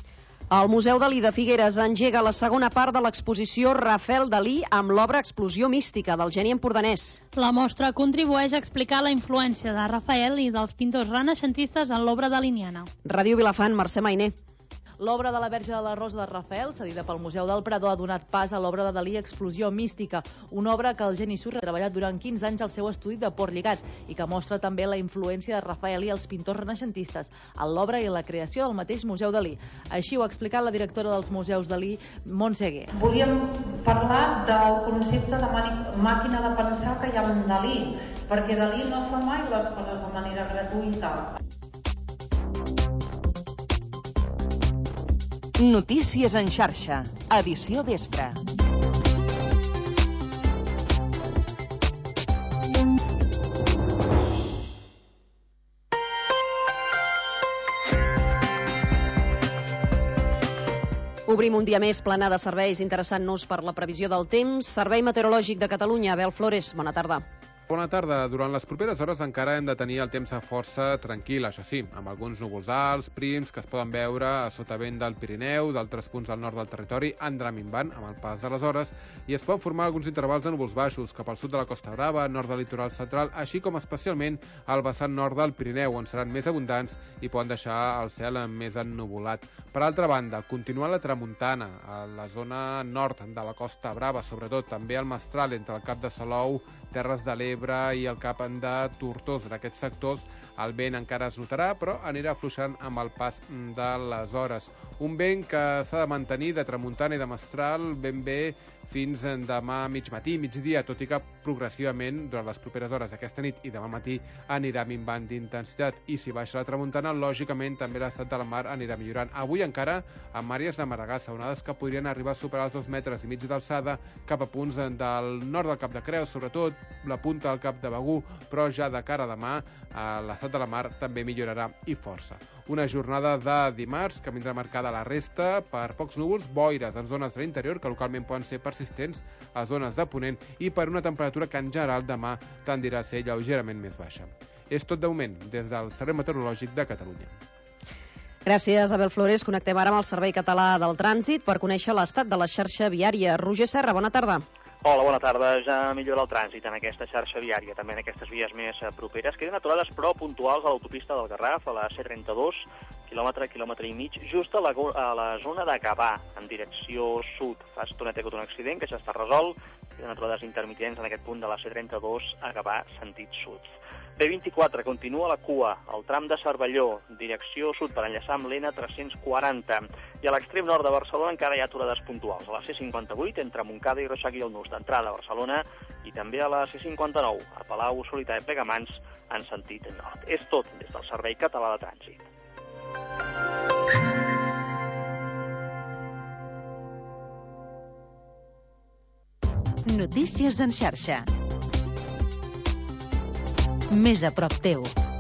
El Museu Dalí de Figueres engega la segona part de l'exposició Rafael Dalí amb l'obra Explosió mística del geni empordanès. La mostra contribueix a explicar la influència de Rafael i dels pintors renaixentistes en l'obra daliniana. Ràdio Vilafant, Mercè Mainer. L'obra de la Verge de la Rosa de Rafael, cedida pel Museu del Prado, ha donat pas a l'obra de Dalí Explosió mística, una obra que el geni surrealista ha treballat durant quinze anys al seu estudi de Port Lligat i que mostra també la influència de Rafael i els pintors renaixentistes en l'obra i la creació del mateix Museu Dalí. Així ho ha explicat la directora dels Museus Dalí, Montse Gué. Volíem parlar del concepte de màquina de pensar que hi ha en Dalí, perquè Dalí no fa mai les coses de manera gratuïta. Notícies en xarxa, edició vespre. Obrim un dia més plena de serveis interessant-nos per la previsió del temps. Servei Meteorològic de Catalunya, Abel Flores, bona tarda. Bona tarda. Durant les properes hores encara hem de tenir el temps força tranquil, això sí, amb alguns núvols alts, prims, que es poden veure a sotavent del Pirineu, d'altres punts al nord del territori, anirà minvant amb el pas de les hores, i es poden formar alguns intervals de núvols baixos cap al sud de la Costa Brava, nord del litoral central, així com especialment al vessant nord del Pirineu, on seran més abundants i poden deixar el cel més ennuvolat. Per altra banda, continua la tramuntana a la zona nord de la Costa Brava, sobretot també al Mestral, entre el Cap de Salou, Terres de l'Ebre i el Cap de Tortosa. En aquests sectors el vent encara es notarà, però anirà afluixant amb el pas de les hores. Un vent que s'ha de mantenir de tramuntana i de mestral ben bé fins demà mig matí, migdia, tot i que progressivament durant les properes hores d'aquesta nit i demà matí anirà minvant d'intensitat. I si baixa la tramuntana, lògicament també l'estat de la mar anirà millorant. Avui encara amb àrees de maragassa, onades que podrien arribar a superar els dos metres i mig d'alçada cap a punts del nord del Cap de Creus, sobretot la punta del Cap de Begur, però ja de cara a demà l'estat de la mar també millorarà i força. Una jornada de dimarts que vindrà marcada la resta per pocs núvols, boires en zones de l'interior que localment poden ser persistents a zones de ponent i per una temperatura que en general demà tendirà a ser lleugerament més baixa. És tot de moment des del Servei Meteorològic de Catalunya. Gràcies, Abel Flores. Connectem ara amb el Servei Català del Trànsit per conèixer l'estat de la xarxa viària. Roger Serra, bona tarda. Hola, bona tarda. Ja millora el trànsit en aquesta xarxa viària, també en aquestes vies més properes. Queden aturades però puntuals a l'autopista del Garraf, a la C trenta-dos, quilòmetre, quilòmetre i mig, just a la, a la zona de Gavà, en direcció sud. Fa estona que un accident que ja està resolt. Queden aturades intermitents en aquest punt de la C trenta-dos a Gavà, sentit sud. B vint-i-quatre continua la cua, al tram de Cervelló, direcció sud per enllaçar amb l'N tres-cents quaranta. I a l'extrem nord de Barcelona encara hi ha aturades puntuals, a la C cinquanta-vuit entre Montcada i Reixac i el Nus d'entrada a Barcelona i també a la C cinquanta-nou, a Palau, Solità i Plegamans, en sentit nord. És tot des del Servei Català de Trànsit. Notícies en xarxa. Més a prop teu.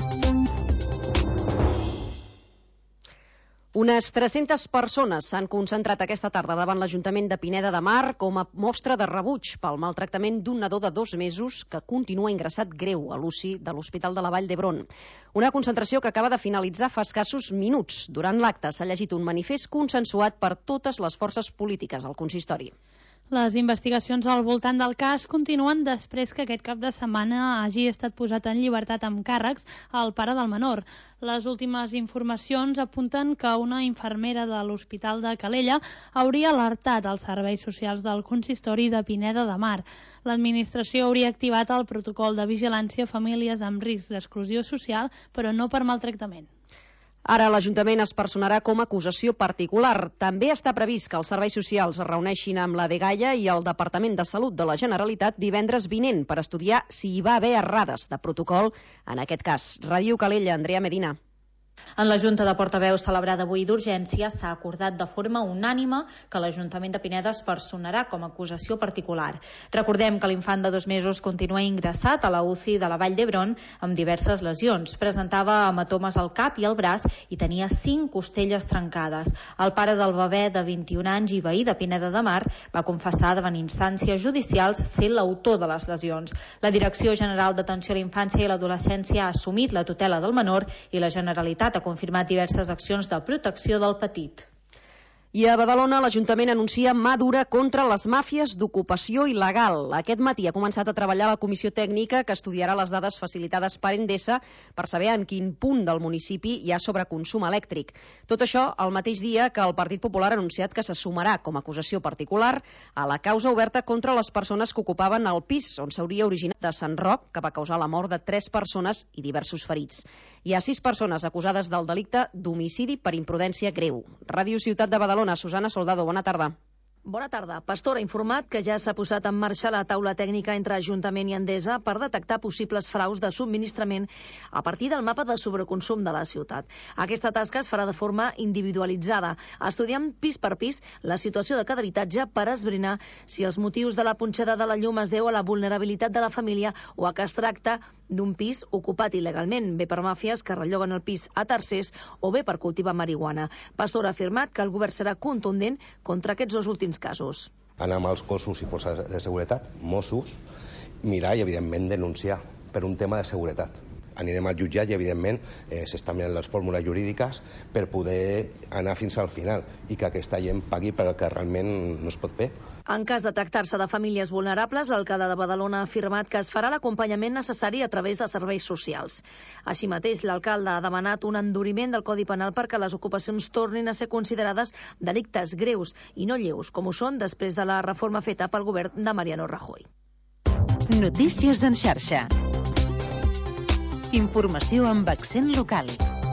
Unes tres-centes persones s'han concentrat aquesta tarda davant l'Ajuntament de Pineda de Mar com a mostra de rebuig pel maltractament d'un nadó de dos mesos que continua ingressat greu a l'U C I de l'Hospital de la Vall d'Hebron. Una concentració que acaba de finalitzar fa escassos minuts. Durant l'acte s'ha llegit un manifest consensuat per totes les forces polítiques al consistori. Les investigacions al voltant del cas continuen després que aquest cap de setmana hagi estat posat en llibertat amb càrrecs al pare del menor. Les últimes informacions apunten que una infermera de l'Hospital de Calella hauria alertat els serveis socials del consistori de Pineda de Mar. L'administració hauria activat el protocol de vigilància a famílies amb risc d'exclusió social, però no per maltractament. Ara l'Ajuntament es personarà com a acusació particular. També està previst que els serveis socials es reuneixin amb la dgaia i el Departament de Salut de la Generalitat divendres vinent per estudiar si hi va haver errades de protocol en aquest cas. Ràdio Calella, Andrea Medina. En la Junta de Portaveus celebrada avui d'urgència s'ha acordat de forma unànime que l'Ajuntament de Pineda es personarà com a acusació particular. Recordem que l'infant de dos mesos continua ingressat a la U C I de la Vall d'Hebron amb diverses lesions. Presentava hematomes al cap i al braç i tenia cinc costelles trencades. El pare del bebè de vint-i-un anys i veí de Pineda de Mar va confessar davant instàncies judicials ser l'autor de les lesions. La Direcció General d'Atenció a la Infància i l'Adolescència ha assumit la tutela del menor i la Generalitat ha confirmat diverses accions de protecció del petit. I a Badalona l'Ajuntament anuncia mà dura contra les màfies d'ocupació il·legal. Aquest matí ha començat a treballar la comissió tècnica que estudiarà les dades facilitades per Endesa per saber en quin punt del municipi hi ha sobreconsum elèctric. Tot això el mateix dia que el Partit Popular ha anunciat que se sumarà com a acusació particular a la causa oberta contra les persones que ocupaven el pis on s'hauria originat de Sant Roc, que va causar la mort de tres persones i diversos ferits. Hi ha sis persones acusades del delicte d'homicidi per imprudència greu. Ràdio Ciutat de Badalona, Susana Soldado, bona tarda. Bona tarda. Pastor ha informat que ja s'ha posat en marxa la taula tècnica entre Ajuntament i Endesa per detectar possibles fraus de subministrament a partir del mapa de sobreconsum de la ciutat. Aquesta tasca es farà de forma individualitzada, estudiant pis per pis la situació de cada habitatge per esbrinar si els motius de la punxada de la llum es deu a la vulnerabilitat de la família o a que es tracta d'un pis ocupat il·legalment, bé per màfies que relloguen el pis a tercers o bé per cultivar marihuana. Pastor ha afirmat que el govern serà contundent contra aquests dos últims casos. Anar amb els cossos i forces de seguretat, Mossos, mirar i, evidentment, denunciar per un tema de seguretat. Anirem al jutjat i, evidentment, eh, s'estan mirant les fórmules jurídiques per poder anar fins al final i que aquesta gent pagui per el que realment no es pot fer. En cas de tractar-se de famílies vulnerables, l'alcalde de Badalona ha afirmat que es farà l'acompanyament necessari a través de serveis socials. Així mateix, l'alcalde ha demanat un enduriment del Codi Penal perquè les ocupacions tornin a ser considerades delictes greus i no lleus, com ho són després de la reforma feta pel govern de Mariano Rajoy. Notícies en xarxa. Informació amb accent local.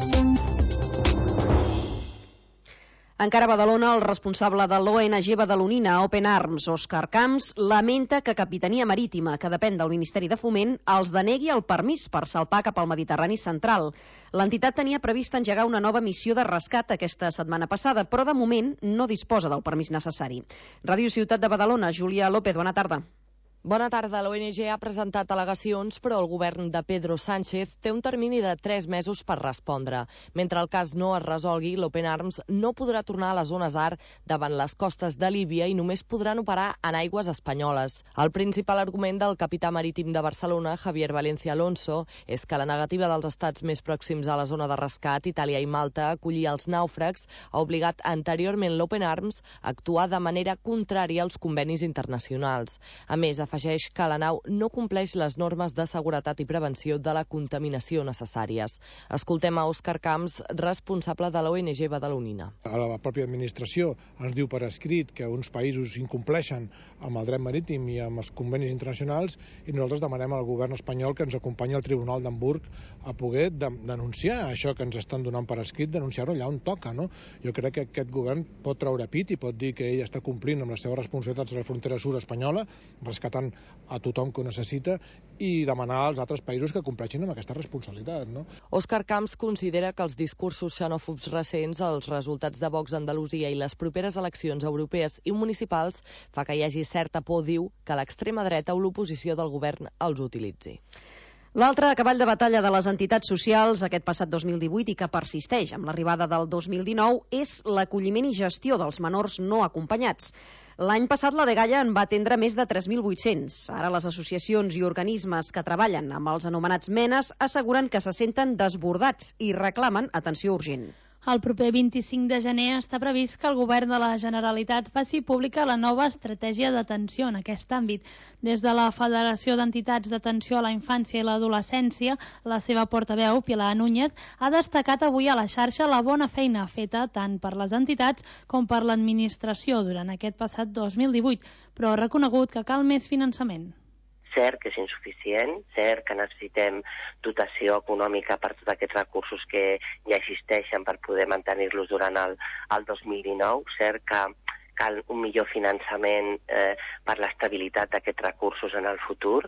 Encara a Badalona, el responsable de l'O N G badalonina Open Arms, Òscar Camps, lamenta que Capitania Marítima, que depèn del Ministeri de Foment, els denegui el permís per salpar cap al Mediterrani central. L'entitat tenia previst engegar una nova missió de rescat aquesta setmana passada, però de moment no disposa del permís necessari. Ràdio Ciutat de Badalona, Júlia López, bona tarda. Bona tarda. L'O N G ha presentat al·legacions, però el govern de Pedro Sánchez té un termini de tres mesos per respondre. Mentre el cas no es resolgui, l'Open Arms no podrà tornar a les zones A R davant les costes de Líbia i només podran operar en aigües espanyoles. El principal argument del capità marítim de Barcelona, Javier Valencia Alonso, és que la negativa dels estats més pròxims a la zona de rescat, Itàlia i Malta, a acollir els nàufrags, ha obligat anteriorment l'Open Arms a actuar de manera contrària als convenis internacionals. A més, afegeix que la nau no compleix les normes de seguretat i prevenció de la contaminació necessàries. Escoltem a Òscar Camps, responsable de l'O N G badalonina. A la pròpia administració ens diu per escrit que uns països incompleixen amb el dret marítim i amb els convenis internacionals i nosaltres demanem al govern espanyol que ens acompanyi al Tribunal d'Hamburg a poder de denunciar això que ens estan donant per escrit, denunciar-ho allà on toca. No? Jo crec que aquest govern pot treure pit i pot dir que ell està complint amb les seves responsabilitats a la frontera sud espanyola, rescatant a tothom que ho necessita i demanar als altres països que compleixin amb aquesta responsabilitat. No? Òscar Camps considera que els discursos xenòfobs recents, els resultats de Vox a Andalusia i les properes eleccions europees i municipals fa que hi hagi certa por, diu, que l'extrema dreta o l'oposició del govern els utilitzi. L'altre cavall de batalla de les entitats socials aquest passat dos mil divuit i que persisteix amb l'arribada del dos mil dinou és l'acolliment i gestió dels menors no acompanyats. L'any passat la Dgaia en va atendre més de tres mil vuit-cents. Ara les associacions i organismes que treballen amb els anomenats menes asseguren que se senten desbordats i reclamen atenció urgent. El proper vint-i-cinc de gener està previst que el govern de la Generalitat faci pública la nova estratègia d'atenció en aquest àmbit. Des de la Federació d'Entitats d'Atenció a la Infància i l'Adolescència, la seva portaveu, Pilar Núñez, ha destacat avui a la xarxa la bona feina feta tant per les entitats com per l'administració durant aquest passat dos mil divuit, però ha reconegut que cal més finançament. Cert que és insuficient, cert que necessitem dotació econòmica per tots aquests recursos que ja existeixen per poder mantenir-los durant el, el dos mil dinou, cert que cal un millor finançament eh, per l'estabilitat d'aquests recursos en el futur,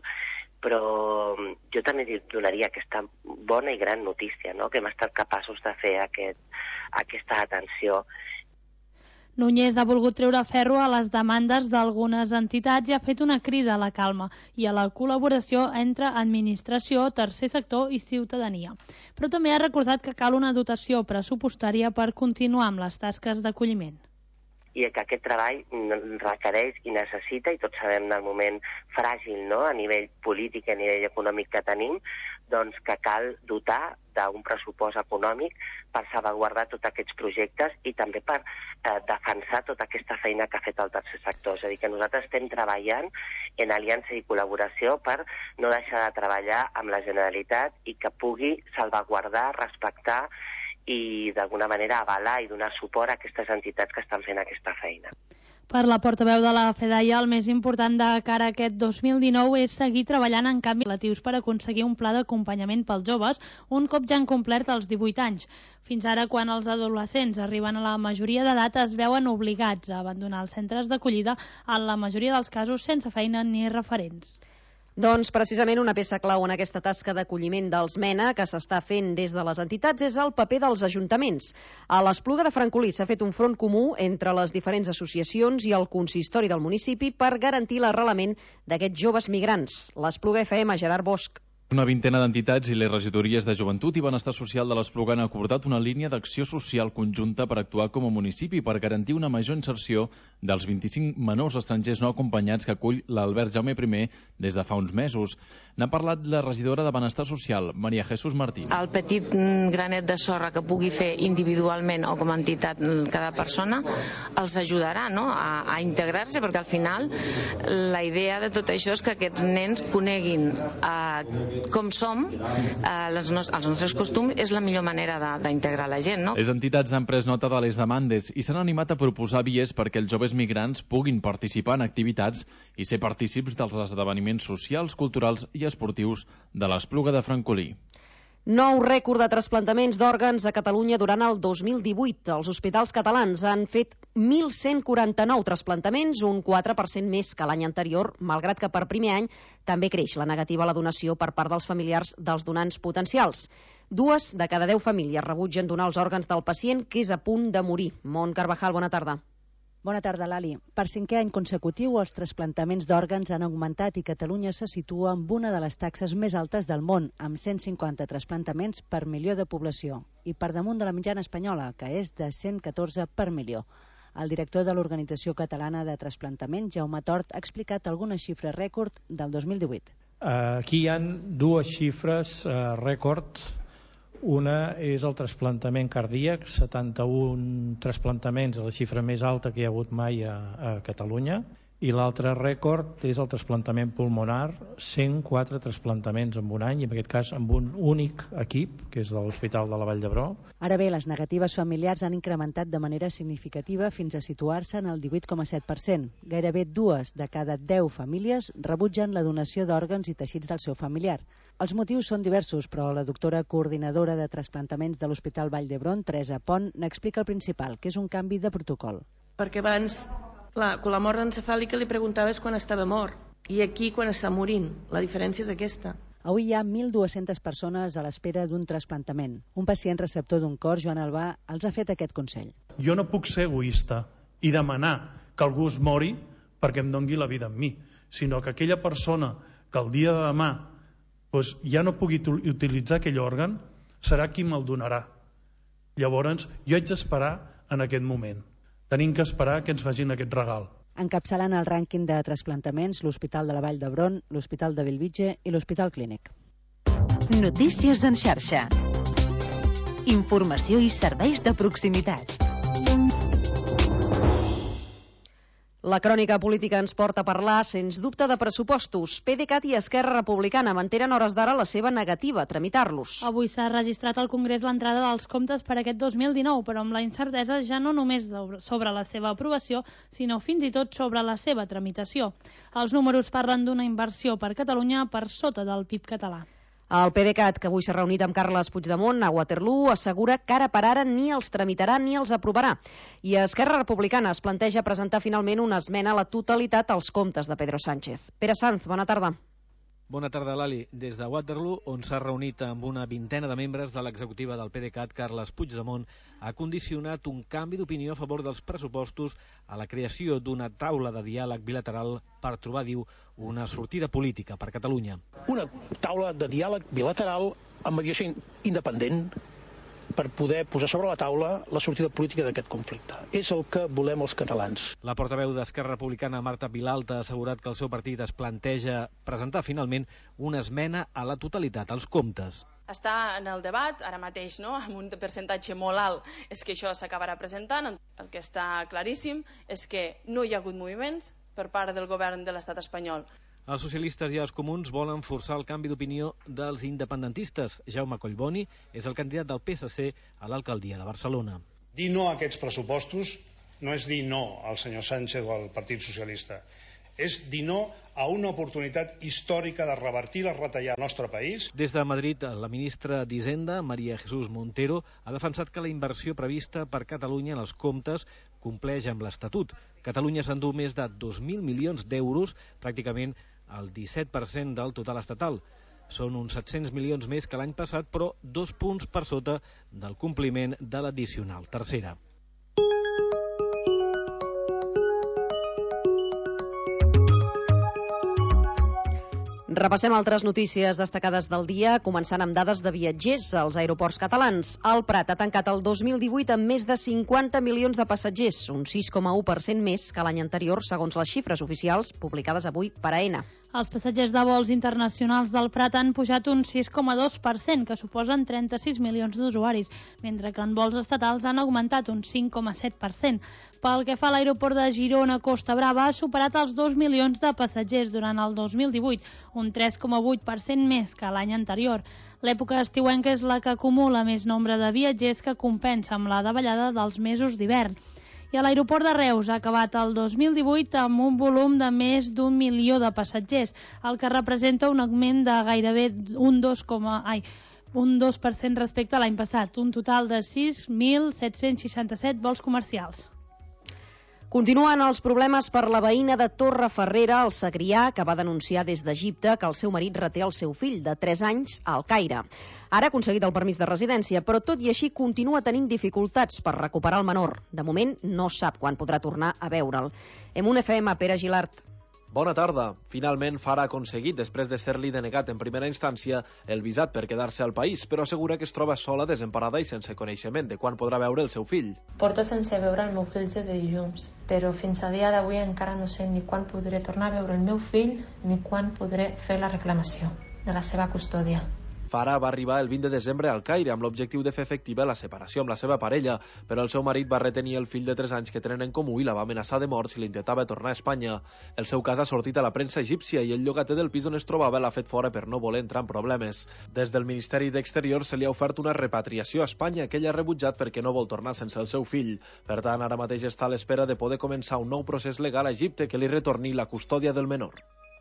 però jo també donaria aquesta bona i gran notícia, no? Que hem estat capaços de fer aquest, aquesta atenció. Núñez ha volgut treure ferro a les demandes d'algunes entitats i ha fet una crida a la calma i a la col·laboració entre administració, tercer sector i ciutadania. Però també ha recordat que cal una dotació pressupostària per continuar amb les tasques d'acolliment. I que aquest treball requereix i necessita, i tots sabem del moment fràgil, no?, a nivell polític i a nivell econòmic que tenim, doncs que cal dotar d'un pressupost econòmic per salvaguardar tots aquests projectes i també per eh, defensar tota aquesta feina que ha fet el tercer sector. És a dir, que nosaltres estem treballant en aliança i col·laboració per no deixar de treballar amb la Generalitat i que pugui salvaguardar, respectar i d'alguna manera avalar i donar suport a aquestes entitats que estan fent aquesta feina. Per la portaveu de la FEDAIA, el més important de cara a aquest dos mil dinou és seguir treballant en canvis relatius per aconseguir un pla d'acompanyament pels joves un cop ja han complert els divuit anys. Fins ara, quan els adolescents arriben a la majoria d'edat, es veuen obligats a abandonar els centres d'acollida, en la majoria dels casos sense feina ni referents. Doncs precisament una peça clau en aquesta tasca d'acolliment dels MENA que s'està fent des de les entitats és el paper dels ajuntaments. A l'Espluga de Francolí s'ha fet un front comú entre les diferents associacions i el consistori del municipi per garantir l'arrelament d'aquests joves migrants. L'Espluga F M, Gerard Bosch. Una vintena d'entitats i les regidories de Joventut i Benestar Social de l'Espluga han acordat una línia d'acció social conjunta per actuar com a municipi per garantir una major inserció dels vint-i-cinc menors estrangers no acompanyats que acull l'Albert Jaume primer des de fa uns mesos. N'ha parlat la regidora de Benestar Social, Maria Jesús Martín. El petit granet de sorra que pugui fer individualment o com a entitat cada persona els ajudarà, no?, a, a integrar-se, perquè al final la idea de tot això és que aquests nens coneguin eh, com som, eh, les nos els nostres costums, és la millor manera d'integrar la gent, no? Les entitats han pres nota de les demandes i s'han animat a proposar vies perquè els joves migrants puguin participar en activitats i ser partícips dels esdeveniments socials, culturals i esportius de l'Espluga de Francolí. Nou rècord de trasplantaments d'òrgans a Catalunya durant el dos mil divuit. Els hospitals catalans han fet mil cent quaranta-nou trasplantaments, un quatre per cent més que l'any anterior, malgrat que per primer any també creix la negativa a la donació per part dels familiars dels donants potencials. Dues de cada deu famílies rebutgen donar els òrgans del pacient que és a punt de morir. Mont Carvajal, bona tarda. Bona tarda, Lali. Per cinquè any consecutiu, els trasplantaments d'òrgans han augmentat i Catalunya se situa amb una de les taxes més altes del món, amb cent cinquanta trasplantaments per milió de població, i per damunt de la mitjana espanyola, que és de cent catorze per milió. El director de l'Organització Catalana de Trasplantament, Jaume Tort, ha explicat alguna xifra rècord del dos mil divuit. Aquí hi ha dues xifres rècord. Una és el trasplantament cardíac, setanta-un trasplantaments, la xifra més alta que hi ha hagut mai a, a Catalunya, i l'altre rècord és el trasplantament pulmonar, cent quatre trasplantaments en un any, i en aquest cas amb un únic equip, que és de l'Hospital de la Vall d'Hebron. Ara bé, les negatives familiars han incrementat de manera significativa fins a situar-se en el divuit coma set per cent. Gairebé dues de cada deu famílies rebutgen la donació d'òrgans i teixits del seu familiar. Els motius són diversos, però la doctora coordinadora de trasplantaments de l'Hospital Vall d'Hebron, Teresa Pont, n'explica el principal, que és un canvi de protocol. Perquè abans, clar, amb la mort encefàlica li preguntaves quan estava mort, i aquí quan està morint. La diferència és aquesta. Avui hi ha mil dues-centes persones a l'espera d'un trasplantament. Un pacient receptor d'un cor, Joan Albà, els ha fet aquest consell. Jo no puc ser egoista i demanar que algú es mori perquè em dongui la vida amb mi, sinó que aquella persona que el dia de demà doncs ja no pugui utilitzar aquell òrgan, serà qui me'l donarà. Llavors, jo haig d'esperar en aquest moment. Tenim que esperar que ens facin aquest regal. Encapçalant el rànquing de trasplantaments l'Hospital de la Vall d'Hebron, l'Hospital de Bellvitge i l'Hospital Clínic. Notícies en xarxa. Informació i serveis de proximitat. La crònica política ens porta a parlar, sens dubte, de pressupostos. PDeCAT i Esquerra Republicana mantenen hores d'ara la seva negativa a tramitar-los. Avui s'ha registrat al Congrés l'entrada dels comptes per aquest dos mil dinou, però amb la incertesa ja no només sobre la seva aprovació, sinó fins i tot sobre la seva tramitació. Els números parlen d'una inversió per Catalunya per sota del P I B català. El PDeCAT, que avui s'ha reunit amb Carles Puigdemont a Waterloo, assegura que ara per ara ni els tramitarà ni els aprovarà. I Esquerra Republicana es planteja presentar finalment una esmena a la totalitat als comptes de Pedro Sánchez. Pere Sanz, bona tarda. Bona tarda, Lali. Des de Waterloo, on s'ha reunit amb una vintena de membres de l'executiva del PDeCAT, Carles Puigdemont, ha condicionat un canvi d'opinió a favor dels pressupostos a la creació d'una taula de diàleg bilateral per trobar, diu, una sortida política per Catalunya. Una taula de diàleg bilateral amb mediació independent per poder posar sobre la taula la sortida política d'aquest conflicte. És el que volem els catalans. La portaveu d'Esquerra Republicana, Marta Vilalta, ha assegurat que el seu partit es planteja presentar finalment una esmena a la totalitat als comptes. Està en el debat, ara mateix, no?, amb un percentatge molt alt, és que això s'acabarà presentant. El que està claríssim és que no hi ha hagut moviments per part del govern de l'estat espanyol. Els socialistes i els comuns volen forçar el canvi d'opinió dels independentistes. Jaume Collboni és el candidat del P S C a l'alcaldia de Barcelona. Dir no a aquests pressupostos no és dir no al senyor Sánchez o al Partit Socialista. És dir no a una oportunitat històrica de revertir les retallades al nostre país. Des de Madrid, la ministra d'Hisenda, María Jesús Montero, ha defensat que la inversió prevista per Catalunya en els comptes compleix amb l'Estatut. Catalunya s'endú més de dos mil milions d'euros, pràcticament el disset per cent del total estatal. Són uns set-cents milions més que l'any passat, però dos punts per sota del compliment de l'addicional tercera. Repassem altres notícies destacades del dia, començant amb dades de viatgers als aeroports catalans. El Prat ha tancat el dos mil divuit amb més de cinquanta milions de passatgers, un sis coma u per cent més que l'any anterior, segons les xifres oficials publicades avui per Aena. Els passatgers de vols internacionals del Prat han pujat un sis coma dos per cent, que suposen trenta-sis milions d'usuaris, mentre que en vols estatals han augmentat un cinc coma set per cent. Pel que fa a l'aeroport de Girona Costa Brava, ha superat els dos milions de passatgers durant el dos mil divuit, un tres coma vuit per cent més que l'any anterior. L'època estiuenca és la que acumula més nombre de viatgers, que compensa amb la davallada dels mesos d'hivern. I a l'aeroport de Reus ha acabat el dos mil divuit amb un volum de més d'un milió de passatgers, el que representa un augment de gairebé un dos, ai, un dos per cent respecte a l'any passat, un total de sis mil set-cents seixanta-set vols comercials. Continuen els problemes per la veïna de Torrefarrera, al Segrià, que va denunciar des d'Egipte que el seu marit reté el seu fill de tres anys al Caire. Ara ha aconseguit el permís de residència, però tot i així continua tenint dificultats per recuperar el menor. De moment no sap quan podrà tornar a veure'l. Em un F M, Pere Gilart. Bona tarda. Finalment, Fara ha aconseguit, després de ser-li denegat en primera instància, el visat per quedar-se al país, però assegura que es troba sola, desemparada i sense coneixement de quan podrà veure el seu fill. Porto sense veure el meu fill de dilluns, però fins a dia d'avui encara no sé ni quan podré tornar a veure el meu fill ni quan podré fer la reclamació de la seva custòdia. Fara va arribar el vint de desembre al Caire amb l'objectiu de fer efectiva la separació amb la seva parella, però el seu marit va retenir el fill de tres anys que tenen en comú i la va amenaçar de mort si l'intentava tornar a Espanya. El seu cas ha sortit a la premsa egípcia i el llogater del pis on es trobava l'ha fet fora per no voler entrar en problemes. Des del Ministeri d'Exteriors se li ha ofert una repatriació a Espanya que ell ha rebutjat perquè no vol tornar sense el seu fill. Per tant, ara mateix està a l'espera de poder començar un nou procés legal a Egipte que li retorni la custòdia del menor.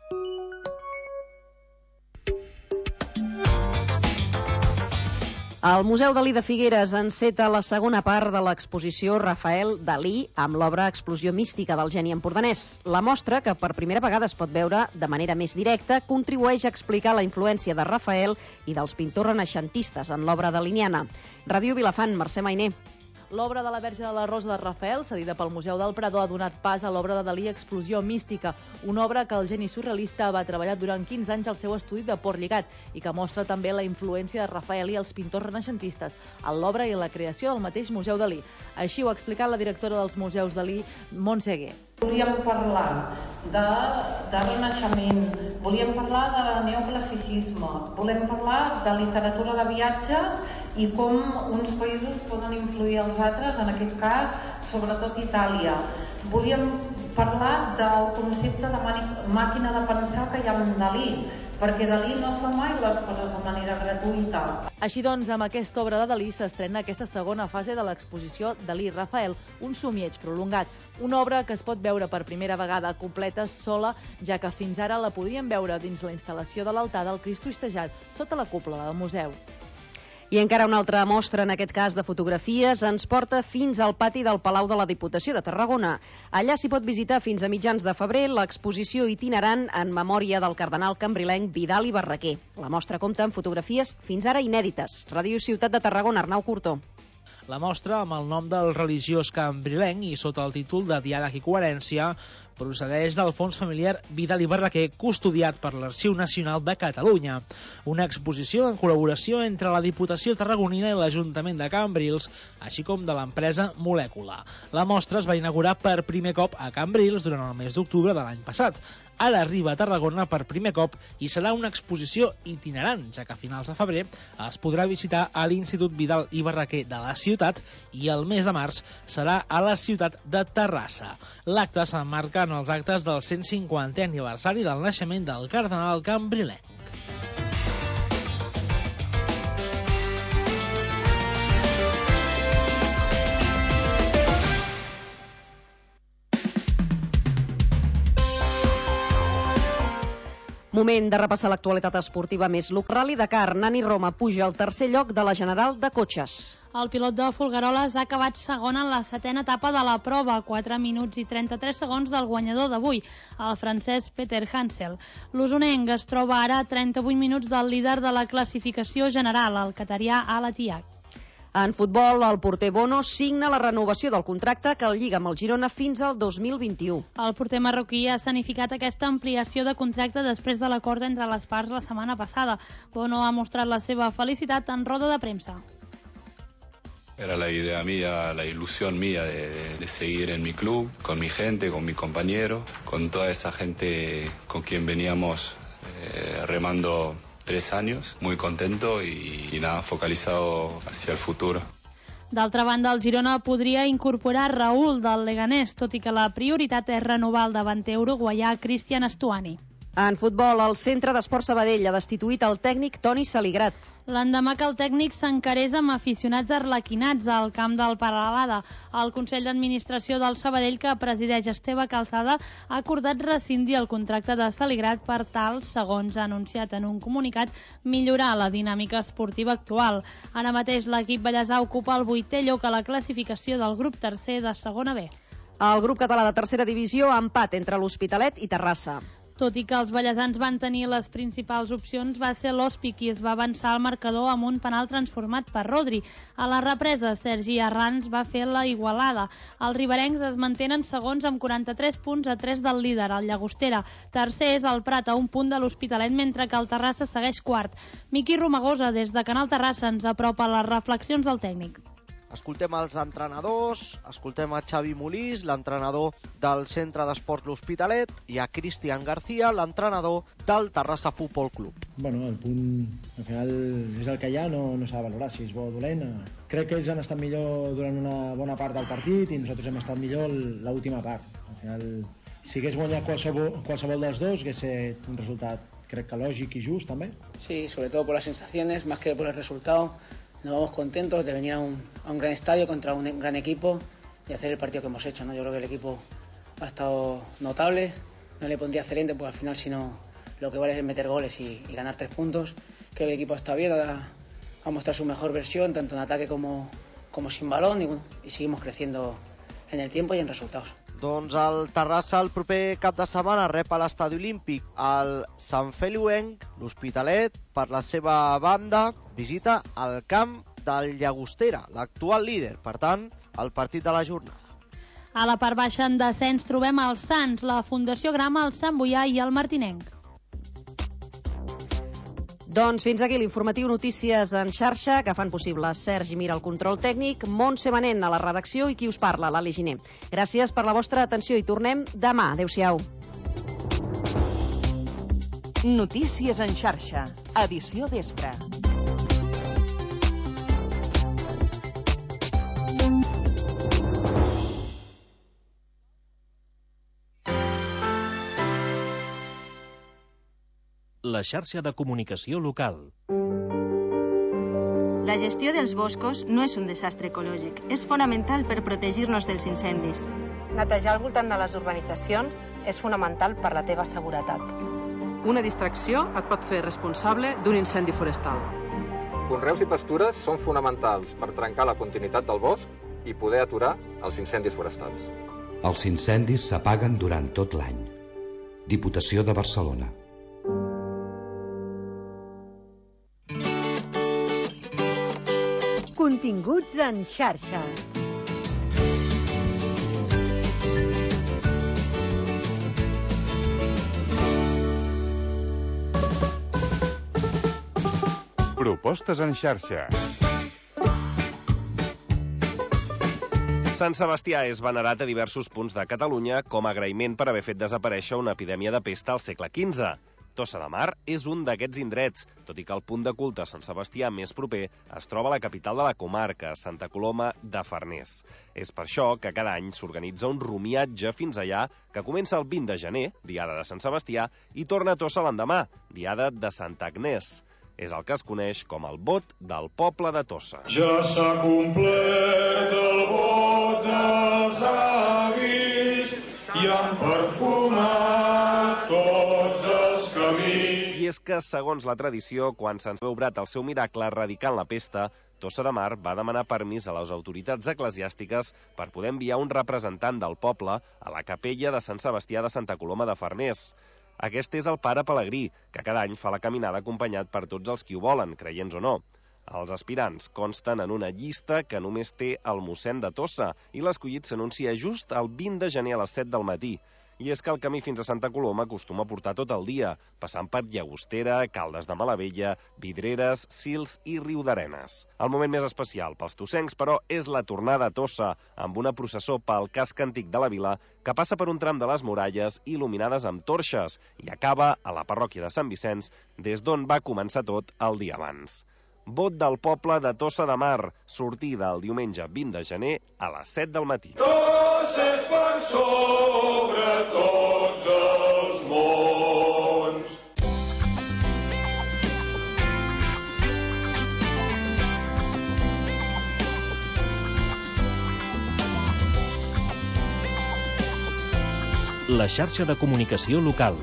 El Museu Dalí de Figueres enceta la segona part de l'exposició Rafael Dalí amb l'obra Explosió mística del geni empordanès. La mostra, que per primera vegada es pot veure de manera més directa, contribueix a explicar la influència de Rafael i dels pintors renaixentistes en l'obra daliniana. Ràdio Vilafant, Mercè Mainer. L'obra de la Verge de la Rosa de Rafael, cedida pel Museu del Prado, ha donat pas a l'obra de Dalí Explosió mística, una obra que el geni surrealista va treballar durant quinze anys al seu estudi de Portlligat i que mostra també la influència de Rafael i els pintors renaixentistes en l'obra i la creació del mateix Museu Dalí. Així ho ha explicat la directora dels Museus Dalí, Montseguer. Volíem parlar de, de renaixement, volíem parlar de neoclassicisme, volem parlar de literatura de viatges i com uns països poden influir els altres, en aquest cas, sobretot Itàlia. Volíem parlar del concepte de màquina de pensar que hi ha en Dalí, perquè Dalí no fa mai les coses de manera gratuïta. Així doncs, amb aquesta obra de Dalí s'estrena aquesta segona fase de l'exposició Dalí-Rafael, un somieig prolongat, una obra que es pot veure per primera vegada completa sola, ja que fins ara la podíem veure dins la instal·lació de l'altar del Cristo Istejat, sota la cúpula del museu. I encara una altra mostra, en aquest cas de fotografies, ens porta fins al pati del Palau de la Diputació de Tarragona. Allà s'hi pot visitar fins a mitjans de febrer l'exposició itinerant en memòria del cardenal cambrilenc Vidal i Barraquer. La mostra compta amb fotografies fins ara inèdites. Ràdio Ciutat de Tarragona, Arnau Curto. La mostra, amb el nom del religiós cambrilenc i sota el títol de Diàleg i Coherència, procedeix del fons familiar Vidal i Barraquer, custodiat per l'Arxiu Nacional de Catalunya. Una exposició en col·laboració entre la Diputació Tarragonina i l'Ajuntament de Cambrils, així com de l'empresa Molècula. La mostra es va inaugurar per primer cop a Cambrils durant el mes d'octubre de l'any passat. Ara arriba a Tarragona per primer cop i serà una exposició itinerant, ja que a finals de febrer es podrà visitar a l'Institut Vidal i Barraquer de la ciutat i el mes de març serà a la ciutat de Terrassa. L'acte s'emmarca en els actes del cent cinquantè aniversari del naixement del cardenal cambrilenc. Moment de repassar l'actualitat esportiva més local. Rally Dakar, Nani Roma puja al tercer lloc de la General de Cotxes. El pilot de Folgueroles ha acabat segon en la setena etapa de la prova, quatre minuts i trenta-tres segons del guanyador d'avui, el francès Peter Hansel. L'usonenc es troba ara a trenta-vuit minuts del líder de la classificació general, el catarià Al Attiyah. En futbol, el porter Bono signa la renovació del contracte que el lliga amb el Girona fins al dos mil vint-i-u. El porter marroquí ha escenificat aquesta ampliació de contracte després de l'acord entre les parts la setmana passada. Bono ha mostrat la seva felicitat en roda de premsa. Era la idea mía, la ilusión mía de, de, de seguir en mi club, con mi gente, con mi compañero, con toda esa gente con quien veníamos eh, remando tres años. Muy contento y, y nada, focalizado hacia el futuro. D'altra banda, el Girona podria incorporar Raúl del Leganés, tot i que la prioritat és renovar el davanter uruguaià Cristian Stuani. En futbol, el Centre d'Esport Sabadell ha destituït el tècnic Toni Saligrat. L'endemà que el tècnic s'encarés amb aficionats arlequinats al camp del Paralada, el Consell d'Administració del Sabadell, que presideix Esteve Calzada, ha acordat rescindir el contracte de Saligrat per tal, segons ha anunciat en un comunicat, millorar la dinàmica esportiva actual. Ara mateix l'equip ballesà ocupa el vuitè lloc a la classificació del grup tercer de segona B. El grup català de tercera divisió, empat entre l'Hospitalet i Terrassa. Tot i que els ballesans van tenir les principals opcions, va ser l'Hospi qui es va avançar al marcador amb un penal transformat per Rodri. A la represa, Sergi Arranz va fer la igualada. Els riberencs es mantenen segons amb quaranta-tres punts a tres del líder, el Llagostera. Tercer és el Prat, a un punt de l'Hospitalet, mentre que el Terrassa segueix quart. Miqui Romagosa, des de Canal Terrassa, ens apropa les reflexions del tècnic. Escoltem els entrenadors, escoltem a Xavi Molís, l'entrenador del Centre d'Esports L'Hospitalet, i a Cristian García, l'entrenador del Terrassa Futbol Club. Bueno, el punt, al final, és el que hi ha, no, no s'ha de valorar si és bo o dolent. Crec que ells han estat millor durant una bona part del partit i nosaltres hem estat millor l'última part. Al final, si hagués guanyat qualsevol, qualsevol dels dos, hagués estat un resultat, crec que lògic i just, també. Sí, sobre todo por las sensaciones, más que por el resultado. Nos vamos contentos de venir a un, a un gran estadio contra un gran equipo y hacer el partido que hemos hecho, ¿no? Yo creo que el equipo ha estado notable, no le pondría excelente porque al final si no lo que vale es meter goles y, y ganar tres puntos. Creo que el equipo está bien, ha, ha mostrado su mejor versión tanto en ataque como, como sin balón y, y seguimos creciendo en el tiempo y en resultados. Doncs el Terrassa el proper cap de setmana rep a l'Estadi Olímpic el Sant Feliuenc, l'Hospitalet, per la seva banda, visita el camp del Llagostera, l'actual líder, per tant, el partit de la jornada. A la part baixa en descens trobem els Sants, la Fundació Grama, el Sant Boià i el Martinenc. Doncs fins aquí l'informatiu Notícies en xarxa que fan possible Sergi Mira, el control tècnic, Montse Manent a la redacció i qui us parla, l'Ali Giner. Gràcies per la vostra atenció i tornem demà. Adéu-siau. Notícies en xarxa, edició vespre. La xarxa de comunicació local. La gestió dels boscos no és un desastre ecològic. És fonamental per protegir-nos dels incendis. Netejar al voltant de les urbanitzacions és fonamental per la teva seguretat. Una distracció et pot fer responsable d'un incendi forestal. Conreus i pastures són fonamentals per trencar la continuïtat del bosc i poder aturar els incendis forestals. Els incendis s'apaguen durant tot l'any. Diputació de Barcelona. Continguts en xarxa. Propostes en xarxa. Sant Sebastià és venerat a diversos punts de Catalunya com a agraïment per haver fet desaparèixer una epidèmia de pesta al segle quinze. Tossa de Mar és un d'aquests indrets, tot i que el punt de culte a Sant Sebastià més proper es troba a la capital de la comarca, Santa Coloma de Farners. És per això que cada any s'organitza un romiatge fins allà que comença el vint de gener, diada de Sant Sebastià, i torna a Tossa l'endemà, diada de Santa Agnès. És el que es coneix com el bot del poble de Tossa. Ja s'ha complert el bot dels avis i han perfumat tots els camins. I és que, segons la tradició, quan se'ns veu obrat el seu miracle erradicant la pesta, Tossa de Mar va demanar permís a les autoritats eclesiàstiques per poder enviar un representant del poble a la capella de Sant Sebastià de Santa Coloma de Farners. Aquest és el pare Pelegrí, que cada any fa la caminada acompanyat per tots els qui ho volen, creients o no. Els aspirants consten en una llista que només té el mossèn de Tossa i l'escollit s'anuncia just el vint de gener a les set del matí. I és que el camí fins a Santa Coloma acostuma a portar tot el dia, passant per Llagostera, Caldes de Malavella, Vidreres, Sils i Riudarenes. El moment més especial pels tossencs, però, és la tornada a Tossa, amb una processó pel casc antic de la vila que passa per un tram de les muralles il·luminades amb torxes i acaba a la parròquia de Sant Vicenç, des d'on va començar tot el dia abans. Vot del poble de Tossa de Mar, sortida el diumenge vint de gener a les set del matí. Tossa és per sobre tots els mons. La xarxa de comunicació local.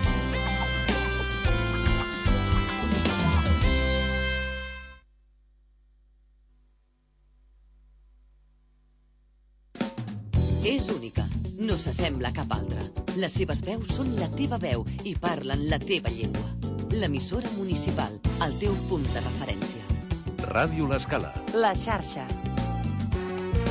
És única, no s'assembla a cap altra. Les seves veus són la teva veu i parlen la teva llengua. L'emissora municipal, el teu punt de referència. Ràdio L'Escala. La xarxa.